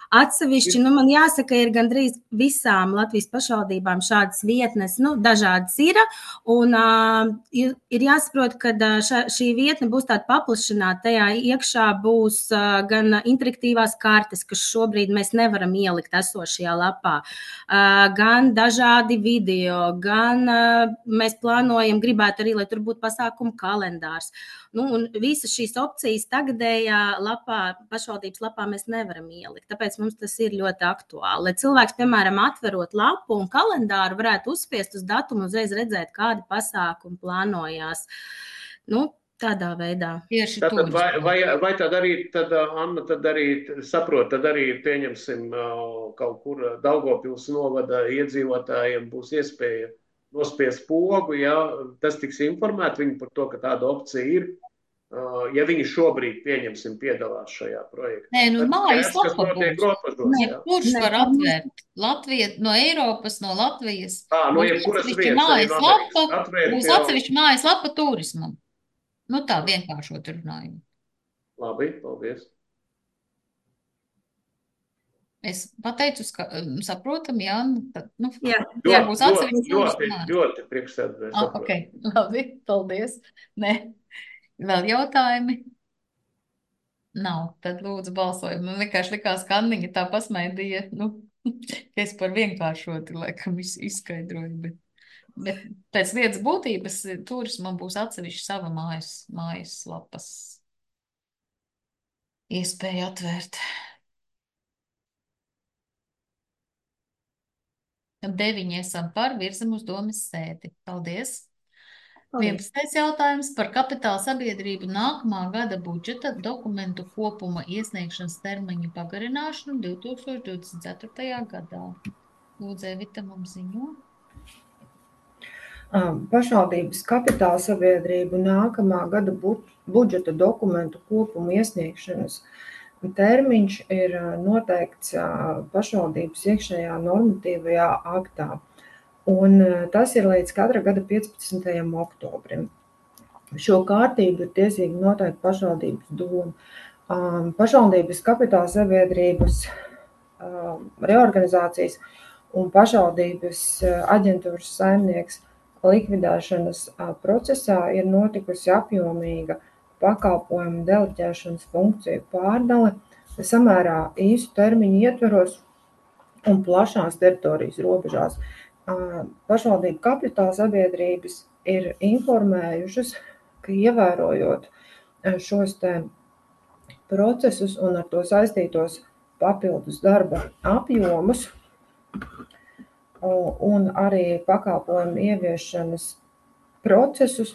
Atsevišķi, nu, man jāsaka, ir gandrīz visām Latvijas pašvaldībām šādas vietnes, nu, dažādas ir, un uh, ir, ir jāsaprot, ka ša, šī vietne būs tāda paplašināta, tajā iekšā būs uh, gan interaktīvās kartes, kas šobrīd mēs nevaram ielikt esošajā lapā, uh, gan dažādi video, gan uh, mēs plānojam, gribētu arī, lai tur būtu pasākumu kalendārs. Nu, un visas šīs opcijas tagadējā lapā, pašvaldības lapā mēs nevaram ielikt, tāpēc mums tas ir ļoti aktuāli. Lai cilvēks, piemēram, atverot lapu un kalendāru, varētu uzspiest uz datumu un uzreiz redzēt, kādi pasākumi plānojās. Nu, tādā veidā. Tieši Tātad vai, vai, vai tad arī, tad, Anna, tad arī saprot, tad arī pieņemsim kaut kur Daugavpils novada iedzīvotājiem būs iespēja nospiest pogu, ja tas tiks informēt viņi par to, ka tāda opcija ir, ja viņi šobrīd, pieņemsim, piedalās šajā projektā. Nē, nu mājas lapa būs. Nē, kurš var atvērt? Latvija, no Eiropas, no Latvijas. Ā, no būs jebkuras atsevišķa vietas, mājas arī no lapa, Amerikas. būs jau... atsevišķa mājas lapa turismam. Nu tā, vienkāršot runājot. Labi, paldies. Es pateicu, ka saprotam, jā, tad, nu, jā, jā, būs atsevišķi. Ļoti, ļoti priekšsēdētāji. Ah, ok, labi, paldies. Nē, vēl jautājumi? Nav, tad lūdzu balsojam. Man vienkārši likās, ka Anniņa tā pasmaidīja, nu, ka es par vienkāršoti, laikam, izskaidroju, bet, bet pēc lietas būtības turismam būs atsevišķi sava mājas, mājas lapas iespēja atvērt. Deviņi esam par, virzam uz domas sēdi. Paldies. vienpadsmitais jautājums par kapitāla sabiedrību nākamā gada budžeta dokumentu kopuma iesniegšanas termiņu pagarināšanu divi tūkstoši divdesmit ceturtajā gadā. Lūdzu, Evita mums ziņo. Pašvaldības kapitāla sabiedrību nākamā gada budžeta dokumentu kopuma iesniegšanas termiņš ir noteikts pašvaldības iekšējā normatīvajā aktā, un tas ir līdz katra gada piecpadsmitajam oktobrim. Šo kārtību ir tiesīgi noteikti pašvaldības doma. Pašvaldības kapitāla sabiedrības reorganizācijas un pašvaldības aģentūras saimnieks likvidēšanas procesā ir notikusi apjomīga pakalpojumu deleģēšanas funkciju pārdale samērā īsu termiņu ietveros un plašās teritorijas robežās. Pašvaldību kapitāla sabiedrības ir informējušas, ka ievērojot šos te procesus un ar to saistītos papildus darba apjomus un arī pakalpojumu ieviešanas procesus,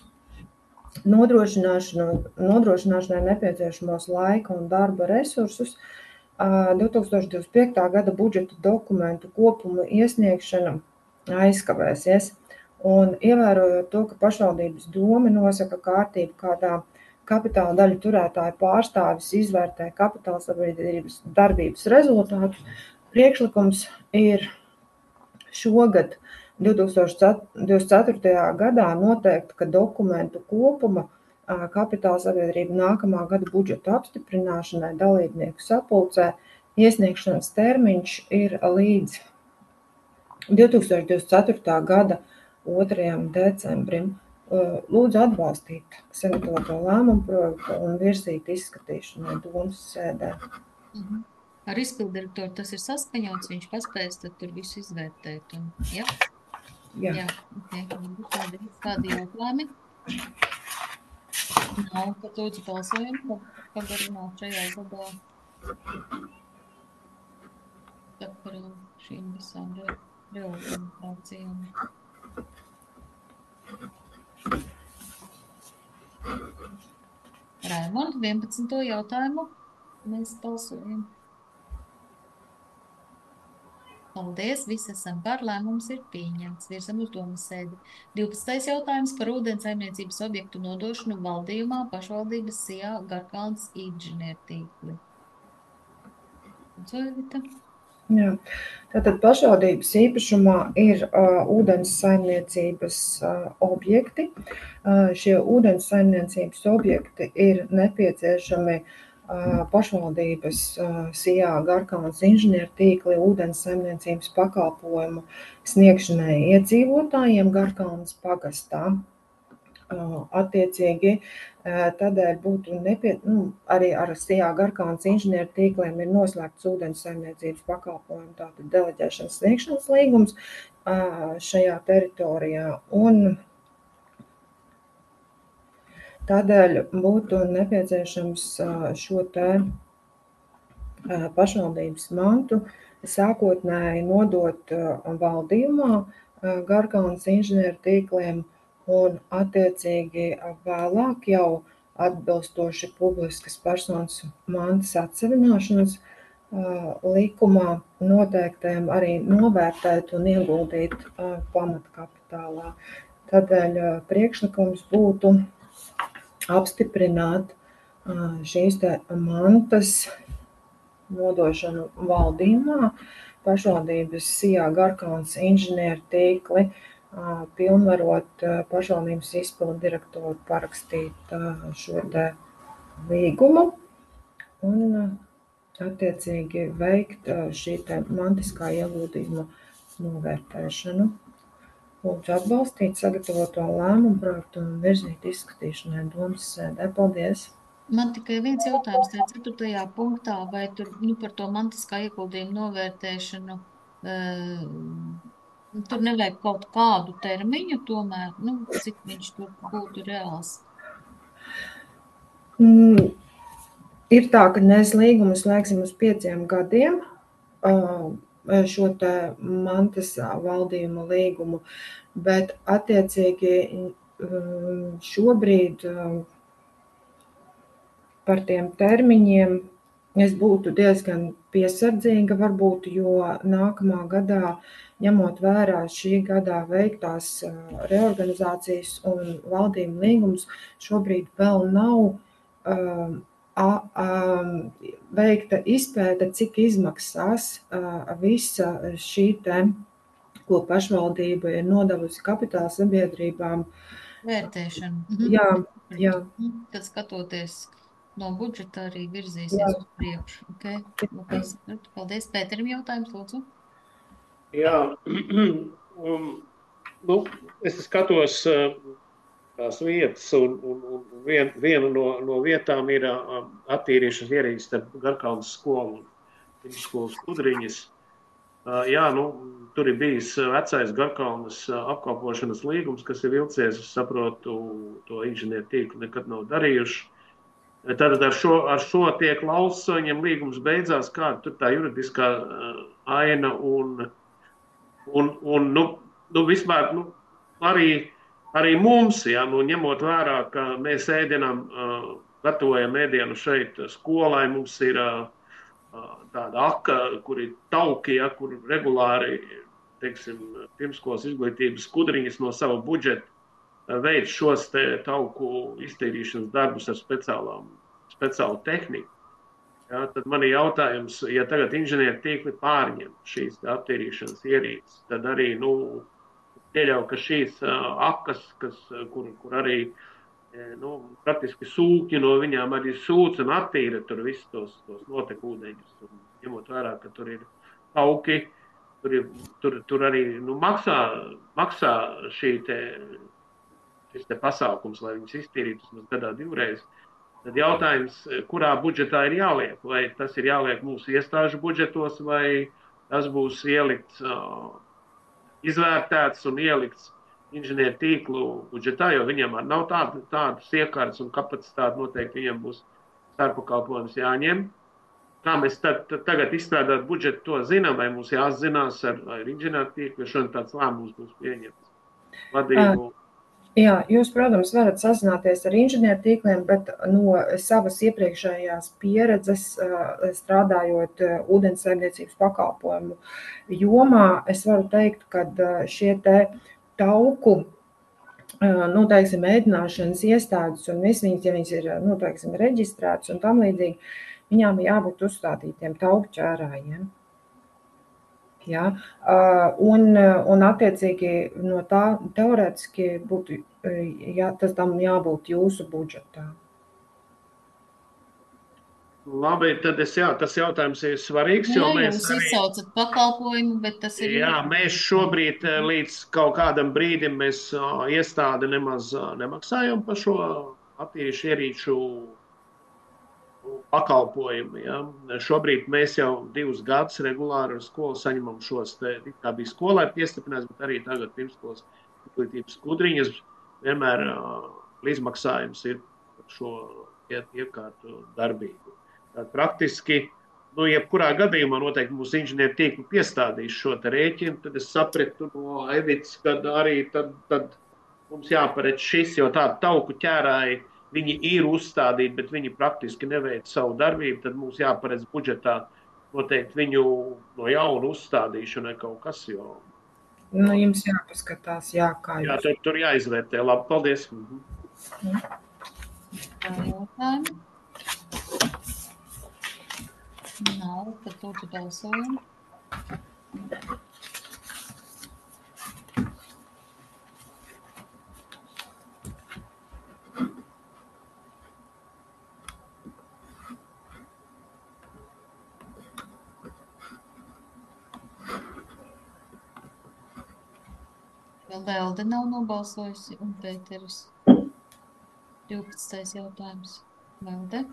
nodrošināšanai nepieciešamos laika un darba resursus, divi tūkstoši divdesmit piektajā gada budžeta dokumentu kopuma iesniegšana aizkavēsies. Un ievērojot to, ka pašvaldības doma nosaka kārtību, kādā kapitāla daļu turētāju pārstāvis izvērtē kapitāla sabiedrības darbības rezultātus, priekšlikums ir šogad divi tūkstoši divdesmit ceturtajā gadā noteikti, ka dokumentu kopuma kapitāla sabiedrība nākamā gada budžeta apstiprināšanai dalībnieku sapulcē iesniegšanas termiņš ir līdz divi tūkstoši divdesmit ceturtā gada otrajam decembrim. Lūdzu atbalstīt sagatavoto lēmumu projektu un virzīt izskatīšanai domas sēdē. Mhm. Ar izpildirektoru tas ir saskaņots, viņš paspēs tad tur visu izvērtēt. Un, ja? Jā. Jā, okay. Kādi jautājumi? Nav, tad lūdzu balsojam, pagarināt šajā gadā. Tad par šīm visām reorganizācijām. Raimond, vienpadsmito jautājumu mēs balsojam. Paldies, visi esam par, lēmums ir pieņemts. Virzam uz domas sēdi. divpadsmitais jautājums par ūdensaimniecības objektu nodošanu valdījumā pašvaldības Sijā Garkalnas inženiertīkli. Jā. Tātad pašvaldības īpašumā ir uh, ūdensaimniecības uh, objekti. Uh, šie ūdensaimniecības objekti ir nepieciešami pašvaldības Sijā Garkalnas inženieru tīkli ūdens saimniecības pakalpojumu sniegšanai iedzīvotājiem Garkalnas pagastā. Attiecīgi, tādēļ būtu nepie, nu, arī ar Sijā Garkalnas inženieru tīkliem ir noslēgts ūdens saimniecības pakalpojumu, tātad deleģēšanas sniegšanas līgums šajā teritorijā. Un tādēļ būtu nepieciešams šo te pašvaldības mantu sākotnēji nodot valdījumā Garkalnas inženieru tīkliem un attiecīgi vēlāk jau atbilstoši publiskas personas mantas atsevināšanas likumā noteiktajam arī novērtēt un ieguldīt pamatkapitālā. Tādēļ priekšlikums būtu apstiprināt šīs te mantas nodošanu valdījumā, pašvaldības Sijā Garkalnas inženieru tīkli, pilnvarot pašvaldības izpildu direktoru parakstīt šo te līgumu un attiecīgi veikt šī te mantiskā ieguldījuma novērtēšanu. Lūdzu atbalstīt sagatavoto lēmumu projektu un virzīt izskatīšanai domas sēdē. Paldies! Man tikai viens jautājums tajā ceturtajā punktā, vai tur nu, par to mantiskā ieguldījuma novērtēšanu uh, tur nevajag kaut kādu termiņu tomēr, nu, cik viņš tur būtu reāls? Mm, ir tā, ka mēs līgumu slēgsim uz pieciem gadiem. Uh, šo te mantas valdījuma līgumu, bet attiecīgi šobrīd par tiem termiņiem es būtu diezgan piesardzīga varbūt, jo nākamā gadā, ņemot vērā šī gadā veiktās reorganizācijas un valdījuma līgums, šobrīd vēl nav um, A, um, veikta izpēta, cik izmaksās uh, visa šī te, ko pašvaldība ir nodevusi kapitāla sabiedrībām. Vērtēšana. Mhm. Jā, jā. Tad skatoties no budžeta arī virzīsies jā. Uz priekšu. Okay. Paldies. Paldies. Pēterim jautājums, lūdzu. Jā, um, nu, es skatos uh, tās vietas, un, un, un vien, viena no, no vietām ir uh, attīrīšanas ierīces starp Garkalnas skolu un vidusskolas Kudriņas. Uh, jā, nu, tur ir bijis vecais Garkalnas uh, apkalpošanas līgums, kas ir vilcies, es saprotu, to inženieru tīklu nekad nav darījuši. Tad ar šo, ar šo tiek lausts, viņam līgums beidzās, kāda tur tā juridiskā uh, aina un, un, un nu, nu, vispār, nu, arī Arī mums, ja, nu, ņemot vērā, ka mēs ēdinām, uh, gatavojam ēdienu šeit skolai, mums ir uh, tāda aka, kur ir tauki, ja, kur regulāri, teiksim, pirmskolas izglītības Kudriņas no sava budžeta uh, veic šos te tauku iztīrīšanas darbus ar speciālām, speciālu tehniku. Ja, tad man ir jautājums, ja tagad inženieru tīkli pārņem šīs attīrīšanas ierīces, tad arī, nu, pieļauju, ka šīs uh, akas, kas, kur, kur arī nu, praktiski sūkņi no viņām arī sūc un attīra tur visus tos, tos notekūdeņus. Un, ņemot vērā, ka tur ir auki, tur, ir, tur, tur arī nu, maksā, maksā šī te, šis te pasākums, lai viņus iztīrītu vismaz gadā divreiz. Tad jautājums, kurā budžetā ir jāliek? Vai tas ir jāliek mūsu iestāžu budžetos, vai tas būs ielikts uh, izvērtēts un ielikts inženieru tīklu budžetā, jo viņam nav tāda, tādas iekārtas un kapacitāte noteikti viņam būs starppakalpojums jāņem. Kā mēs tad, tad, tagad izstrādāt budžetu, to zinām, vai mums jāzinās ar, ar inženieru tīklu, jo šodien tāds lēmums būs pieņemts. Vadību. Jā, jūs, protams, varat sazināties ar inženieru tīkliem, bet no savas iepriekšējās pieredzes strādājot ūdenssaimniecības pakalpojumu jomā, es varu teikt, ka šie te tauku, nu, teiksim, ēdināšanas iestādes un viss viņas, ja viņas ir, nu, teiksim, reģistrētas un tam līdzīgi, viņām jābūt uzstādītiem tauku ķērājiem. Ja, un, un attiecīgi no tā teorētiski būtu, jā, tas tam jābūt jūsu budžetā. Labi, tad es, jā, tas jautājums ir svarīgs, jo Jā, mēs jūs arī, izsaucat pakalpojumu, bet tas ir jā, ļoti mēs šobrīd eh, līdz kaut kādam brīdim mēs uh, iestādi nemaz uh, nemaksājam par šo attīrīšu ierīču pakalpojumu. Ja. Šobrīd mēs jau divus gadus regulāri ar skolu saņemam šos, te, kā bija skolai piestiprinājums, bet arī tagad pirmskolas izglītības skudriņas vienmēr uh, līdzmaksājums ir par šo iet, iekārtu darbību. Tad praktiski, nu, jebkurā gadījumā noteikti mūsu inženieru tīklu piestādīs šo te rēķinu, tad es sapratu no Evits, kad arī tad, tad mums jāparedz šis, jo tādu tauku ķērāji viņi ir uzstādīti, bet viņi praktiski neveic savu darbību, tad mums jāparedz budžetā noteikti viņu no jauna uzstādīšana kaut kas, jo... Nu, jums jāpaskatās, jā, kā Jā, jūs. tur, tur jāizvērtē. Labi, paldies. Mhm. jautājumi. Nav, tad lūdzu balsojam. Vēl Velde nav nobalsojusi un Pēteris. divpadsmitais jautājums. Velde.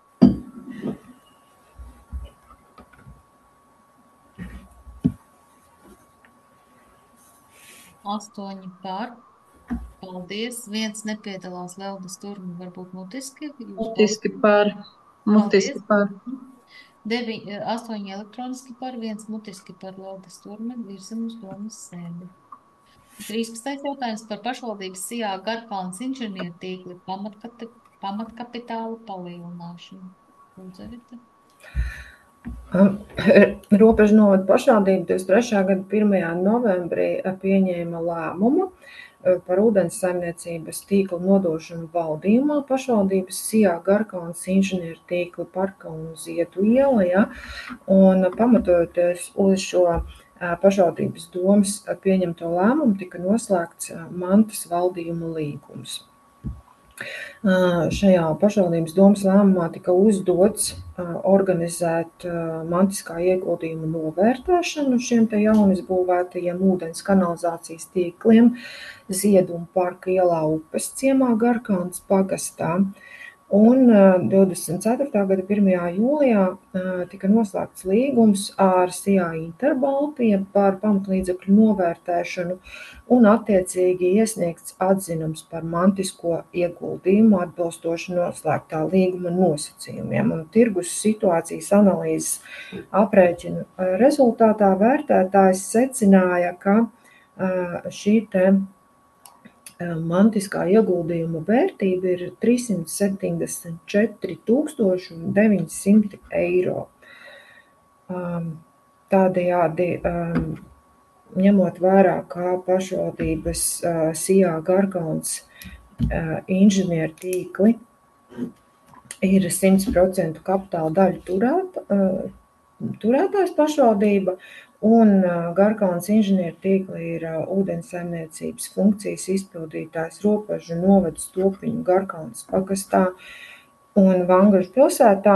Astoņi par. Paldies. Viens nepiedalās Veldes Turma, varbūt mutiski. Jūs Mutiski balsojat? par. Mutiski Paldies. par. Devi, astoņi elektroniski par, viens mutiski par Veldes Turma, virzam uz domas sēdi. trīspadsmitais jautājums par pašvaldības Sijā Garkalnas inženieru tīkli pamatkati, pamatkapitāla palielināšanu. Lūdzu, Evita. Robežu novada pašvaldība divdesmit trešā gada pirmajā novembrī pieņēma lēmumu par ūdens saimniecības tīkla nodošanu valdījumā pašvaldības Sijā Garkalnas inženieru tīkla parka un Ziedu iela, ja, un pamatojoties uz šo pašvaldības domas pieņemto lēmumu, tika noslēgts mantas valdījuma līgums. Šajā pašvaldības domas lēmumā tika uzdots organizēt mantiskā ieguldījuma novērtēšanu šiem te jaunizbūvētajiem ūdens kanalizācijas tīkliem Ziedu un parka ielā Upes ciemā Garkalnas pagastā. Un divdesmit ceturtā gada pirmajā jūlijā tika noslēgts līgums ar Sijā Interbaltija par pamatlīdzekļu novērtēšanu un attiecīgi iesniegts atzinums par mantisko ieguldījumu atbilstoši noslēgtā līguma nosacījumiem. Un tirgus situācijas analīzes aprēķinu rezultātā vērtētājs secināja, ka šī te mantiskā ieguldījuma vērtība ir trīssimt septiņdesmit četri tūkstoši deviņi simti eiro. Tādējādi, ņemot vērā, kā pašvaldības Sijā Garkalnas inženieru tīkli ir simt procentu kapitāla daļu turēt, turētājs pašvaldība, un Garkalnas inženieru tīkli ir ūdens saimniecības funkcijas izpildītājs Robežu novada Stopiņu Garkalnas pagastā un Vangažu pilsētā.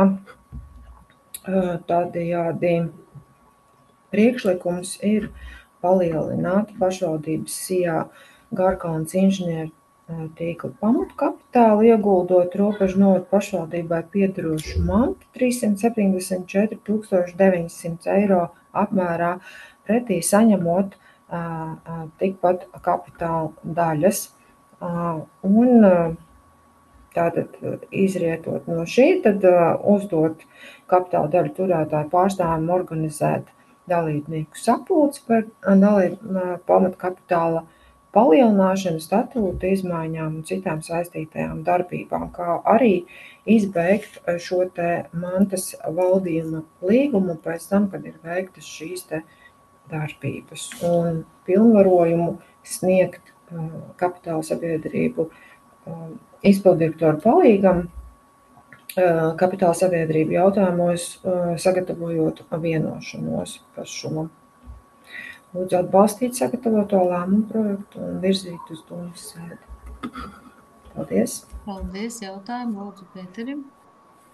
Tādējādi priekšlikums ir palielināt pašvaldības Sijā Garkalnas inženieru tīkla pamatkapitālu, ieguldot Robežu novada pašvaldībai piederošu mantu trīssimt septiņdesmit četri tūkstoši deviņi simti eiro apmērā, pretī saņemot uh, tikpat kapitāla daļas. Uh, un uh, tātad izrietot no šī, tad uh, uzdot kapitāla daļu turētāju pārstāvjiem organizēt dalībnieku sapulci par dalību uh, pamatkapitāla palielināšanu, statūta izmaiņām un citām saistītajām darbībām, kā arī izbeigt šo te mantas valdījuma līgumu pēc tam, kad ir veiktas šīs te darbības. Un pilnvarojumu sniegt uh, kapitāla sabiedrību uh, izpildirektoru palīgam uh, kapitāla sabiedrību jautājumos, uh, sagatavojot vienošanos par šo. Lūdzu atbalstīt sagatavoto lēmumu projektu un virzīt uz domas sēdi. Paldies. Paldies. Jautājumu lūdzu Pēterim.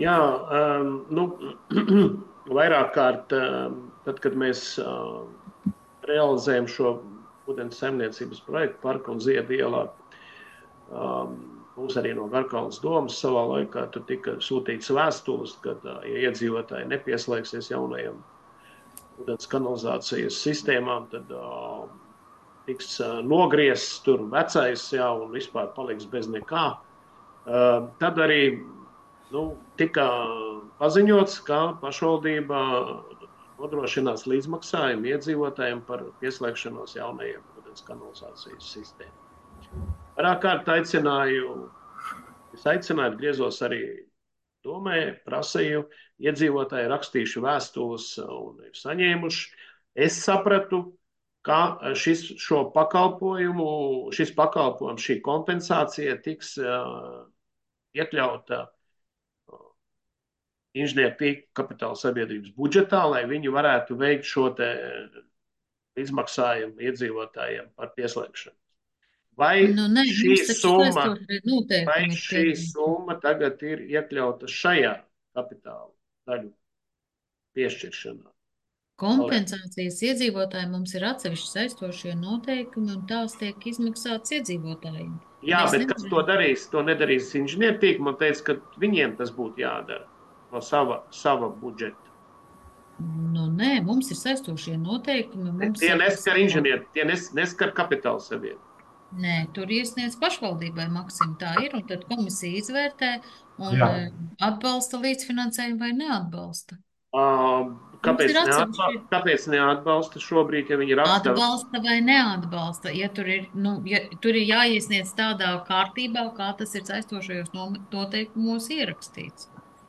Jā, um, nu, vairāk kārt, um, tad, kad mēs uh, realizējam šo ūdens saimniecības projektu Parka un Ziedu ielā, um, mums arī no Garkalnas domas savā laikā tur tika sūtīts vēstules, kad, uh, ja iedzīvotāji nepieslēgsies jaunajam ūdens kanalizācijas sistēmām, tad uh, tiks uh, nogriezts tur vecais, jā, un vispār paliks bez nekā. Uh, tad arī nu, tika paziņots, ka pašvaldība nodrošinās līdzmaksājumu iedzīvotājiem par pieslēgšanos jaunajiem ūdens kanalizācijas sistēmām. Vairāk kārt aicināju, es aicināju, griezos arī domē, prasīju, iedzīvotāji rakstījuši vēstules un ir saņēmuši. Es sapratu, ka šis, šo pakalpojumu, šis pakalpojums, šī kompensācija tiks uh, iekļauta uh, inženieru tīklu kapitāla sabiedrības budžetā, lai viņi varētu veikt šo te izmaksājumu iedzīvotājiem par pieslēgšanu. Vai Nu, nē, šī mums taču summa, saistošie vai noteikumi ir šī pieņemti. summa tagad ir iekļauta šajā kapitāla daļu piešķiršanā? Kompensācijas iedzīvotājiem mums ir atsevišķi saistošie noteikumi, un tās tiek izmaksātas iedzīvotājiem. Jā, Mēs bet kas to nevaram. darīs? To nedarīs inženiertīkli. Man teica, ka viņiem tas būtu jādara no sava, sava budžeta. Nu, nē, mums ir saistošie noteikumi. Mums Tie ir neskar sava- inženieri, tie nes, neskar kapitāla sabiedrību. Nē, tur iesniedz pašvaldībai Maksim, tā ir, un tad komisija izvērtē un Jā. eh, atbalsta līdzfinansējumu vai neatbalsta. Uh, kāpēc, ir neatba, atsevišķi- kāpēc neatbalsta šobrīd, ja viņi raksta? Atbalsta vai neatbalsta, ja tur ir, nu, ja tur ir jāiesniedz tādā kārtībā, kā tas ir saistošajos nom- noteikumos ierakstīts.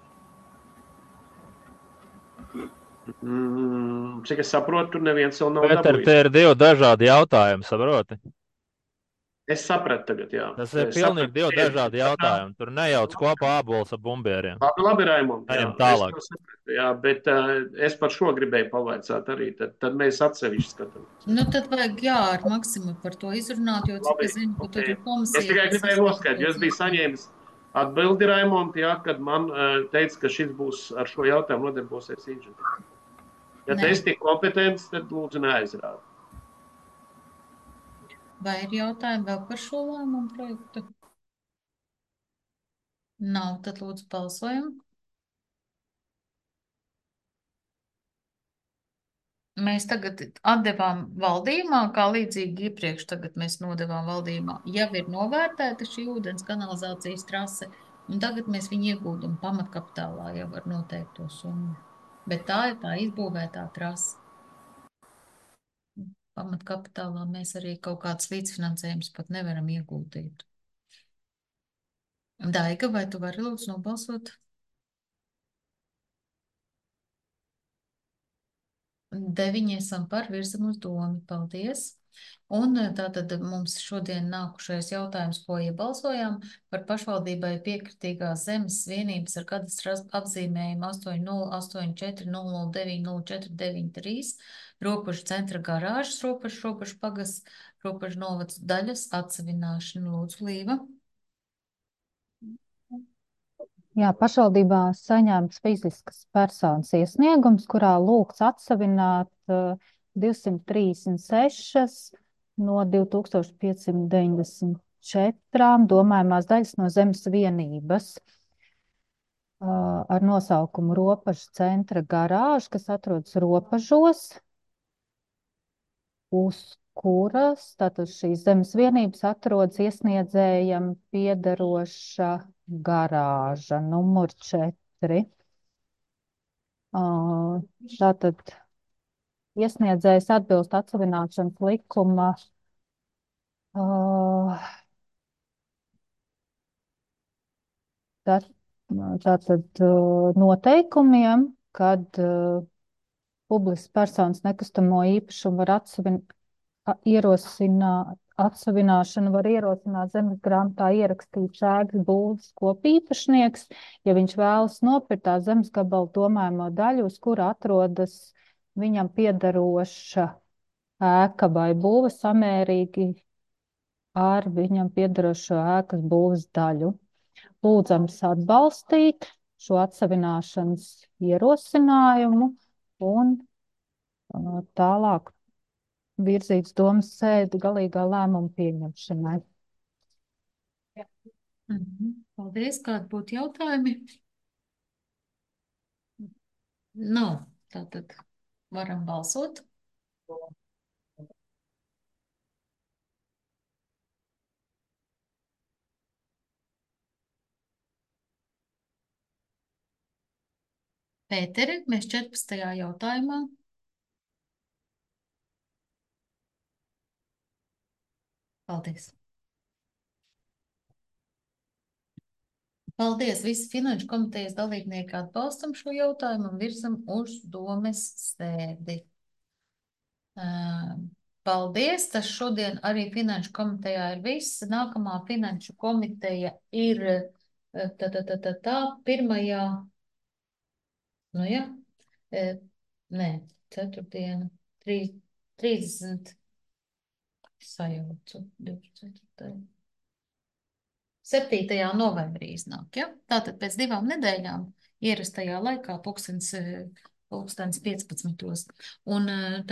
Mm, cik es saprotu, tur neviens vēl nav Pēter, dabūjis. te ir divi dažādi jautājumi, saproti? Es sapratu tagad, jā. Tas ir Es pilnīgi sapratu, divi tie ir- dažādi jautājumi. Tur nejauc kopā ābolus ar bumbieriem. Labi, labi, Raimond, jā, Ejam es tālāk. to sapratu, jā, bet uh, es par šo gribēju pavaicāt arī, tad, tad mēs atsevišķi skatāmies. Nu, tad vajag, jā, ar Maksimu par to izrunāt, jo, cik Labi, es zinu, ka tur ok. ir komisija. Es tikai kas gribēju izskata noskaidrot, jo es tos biju saņēmis atbildi, Raimond, jā, kad man uh, teica, ka šis būs ar šo jautājumu nodarbosies inženieris. Ja Nē. tu esi tik kompetents, tad lūdzu neaizrādi. Vai ir jautājumi vēl par šo lēmumu projektu? Nav, tad lūdzu balsojam. Mēs tagad atdevām valdījumā, kā līdzīgi iepriekš tagad mēs nodevām valdījumā. Jau ir novērtēta šī ūdens kanalizācijas trase, un tagad mēs viņu iegūdam pamatkapitālā jau ar noteikto summu. Bet tā ir tā izbūvētā trase. Pamatkapitālā mēs arī kaut kāds līdzfinansējums pat nevaram ieguldīt. Daiga, vai tu vari lūdzu nobalsot? Deviņi esam par, virzam uz domu. Paldies. Un eh, tātad mums šodien nākušais jautājums, ko iebalsojām par pašvaldībai piekritīgās zemes vienības ar kadastra apzīmējumu astoņi nulle astoņi četri nulle nulle deviņi nulle četri deviņi trīs, robežu centra garāžas, robežu, robežu pagas, robežu novads daļas atsavināšanu. Lūdzu, Līva. Jā, pašvaldībā saņemts fiziskas personas iesniegums, kurā lūgts atsavināt uh, divsimt trīsdesmit sešas no divi tūkstoši piecsimt deviņdesmit četrām domājumās daļas no zemes vienības uh, ar nosaukumu robežu centra garāža, kas atrodas robežos, uz kuras tātad šīs zemes vienības atrodas iesniedzējam piederoša garāža numur četri. Uh, Tātad iesniedzējs atbilst atsavināšanas likuma uh, tā, tātad uh, noteikumiem, kad uh, publisks personas nekustamo īpašumu var atsavin, a- ierosināt, atsavināšanu var ierosināt zemes grāmatā ierakstīt ēkas būvs kopīpašnieks, ja viņš vēlas nopirkt tā zemes gabalu domājamo daļu, uz kura atrodas viņam piederoša ēka vai būva samērīgi ar viņam piederošo ēkas būvas daļu. Lūdzams atbalstīt šo atsavināšanas ierosinājumu un tālāk virzīts domas sēdi galīgā lēmuma pieņemšanai. Mhm. Paldies, kādi būtu jautājumi? Nav. Tātad varam balsot. Pēteri, mēs četrpadsmitajā jautājumā. Paldies. Paldies. Visi finanšu komitejas dalībnieki atbalstam šo jautājumu un virzam uz domes sēdi. Paldies. Tas šodien arī finanšu komitejā ir viss. Nākamā finanšu komiteja ir tā, tā, tā, tā, tā pirmajā, nu jā, nē, ceturtdiena, trīs, trīsdesmit, sajaucu, divdesmit. septītajā novembrī iznāk, ja? Tātad pēc divām nedēļām ierastajā laikā pulkstens, pulkstens piecpadsmitos. Un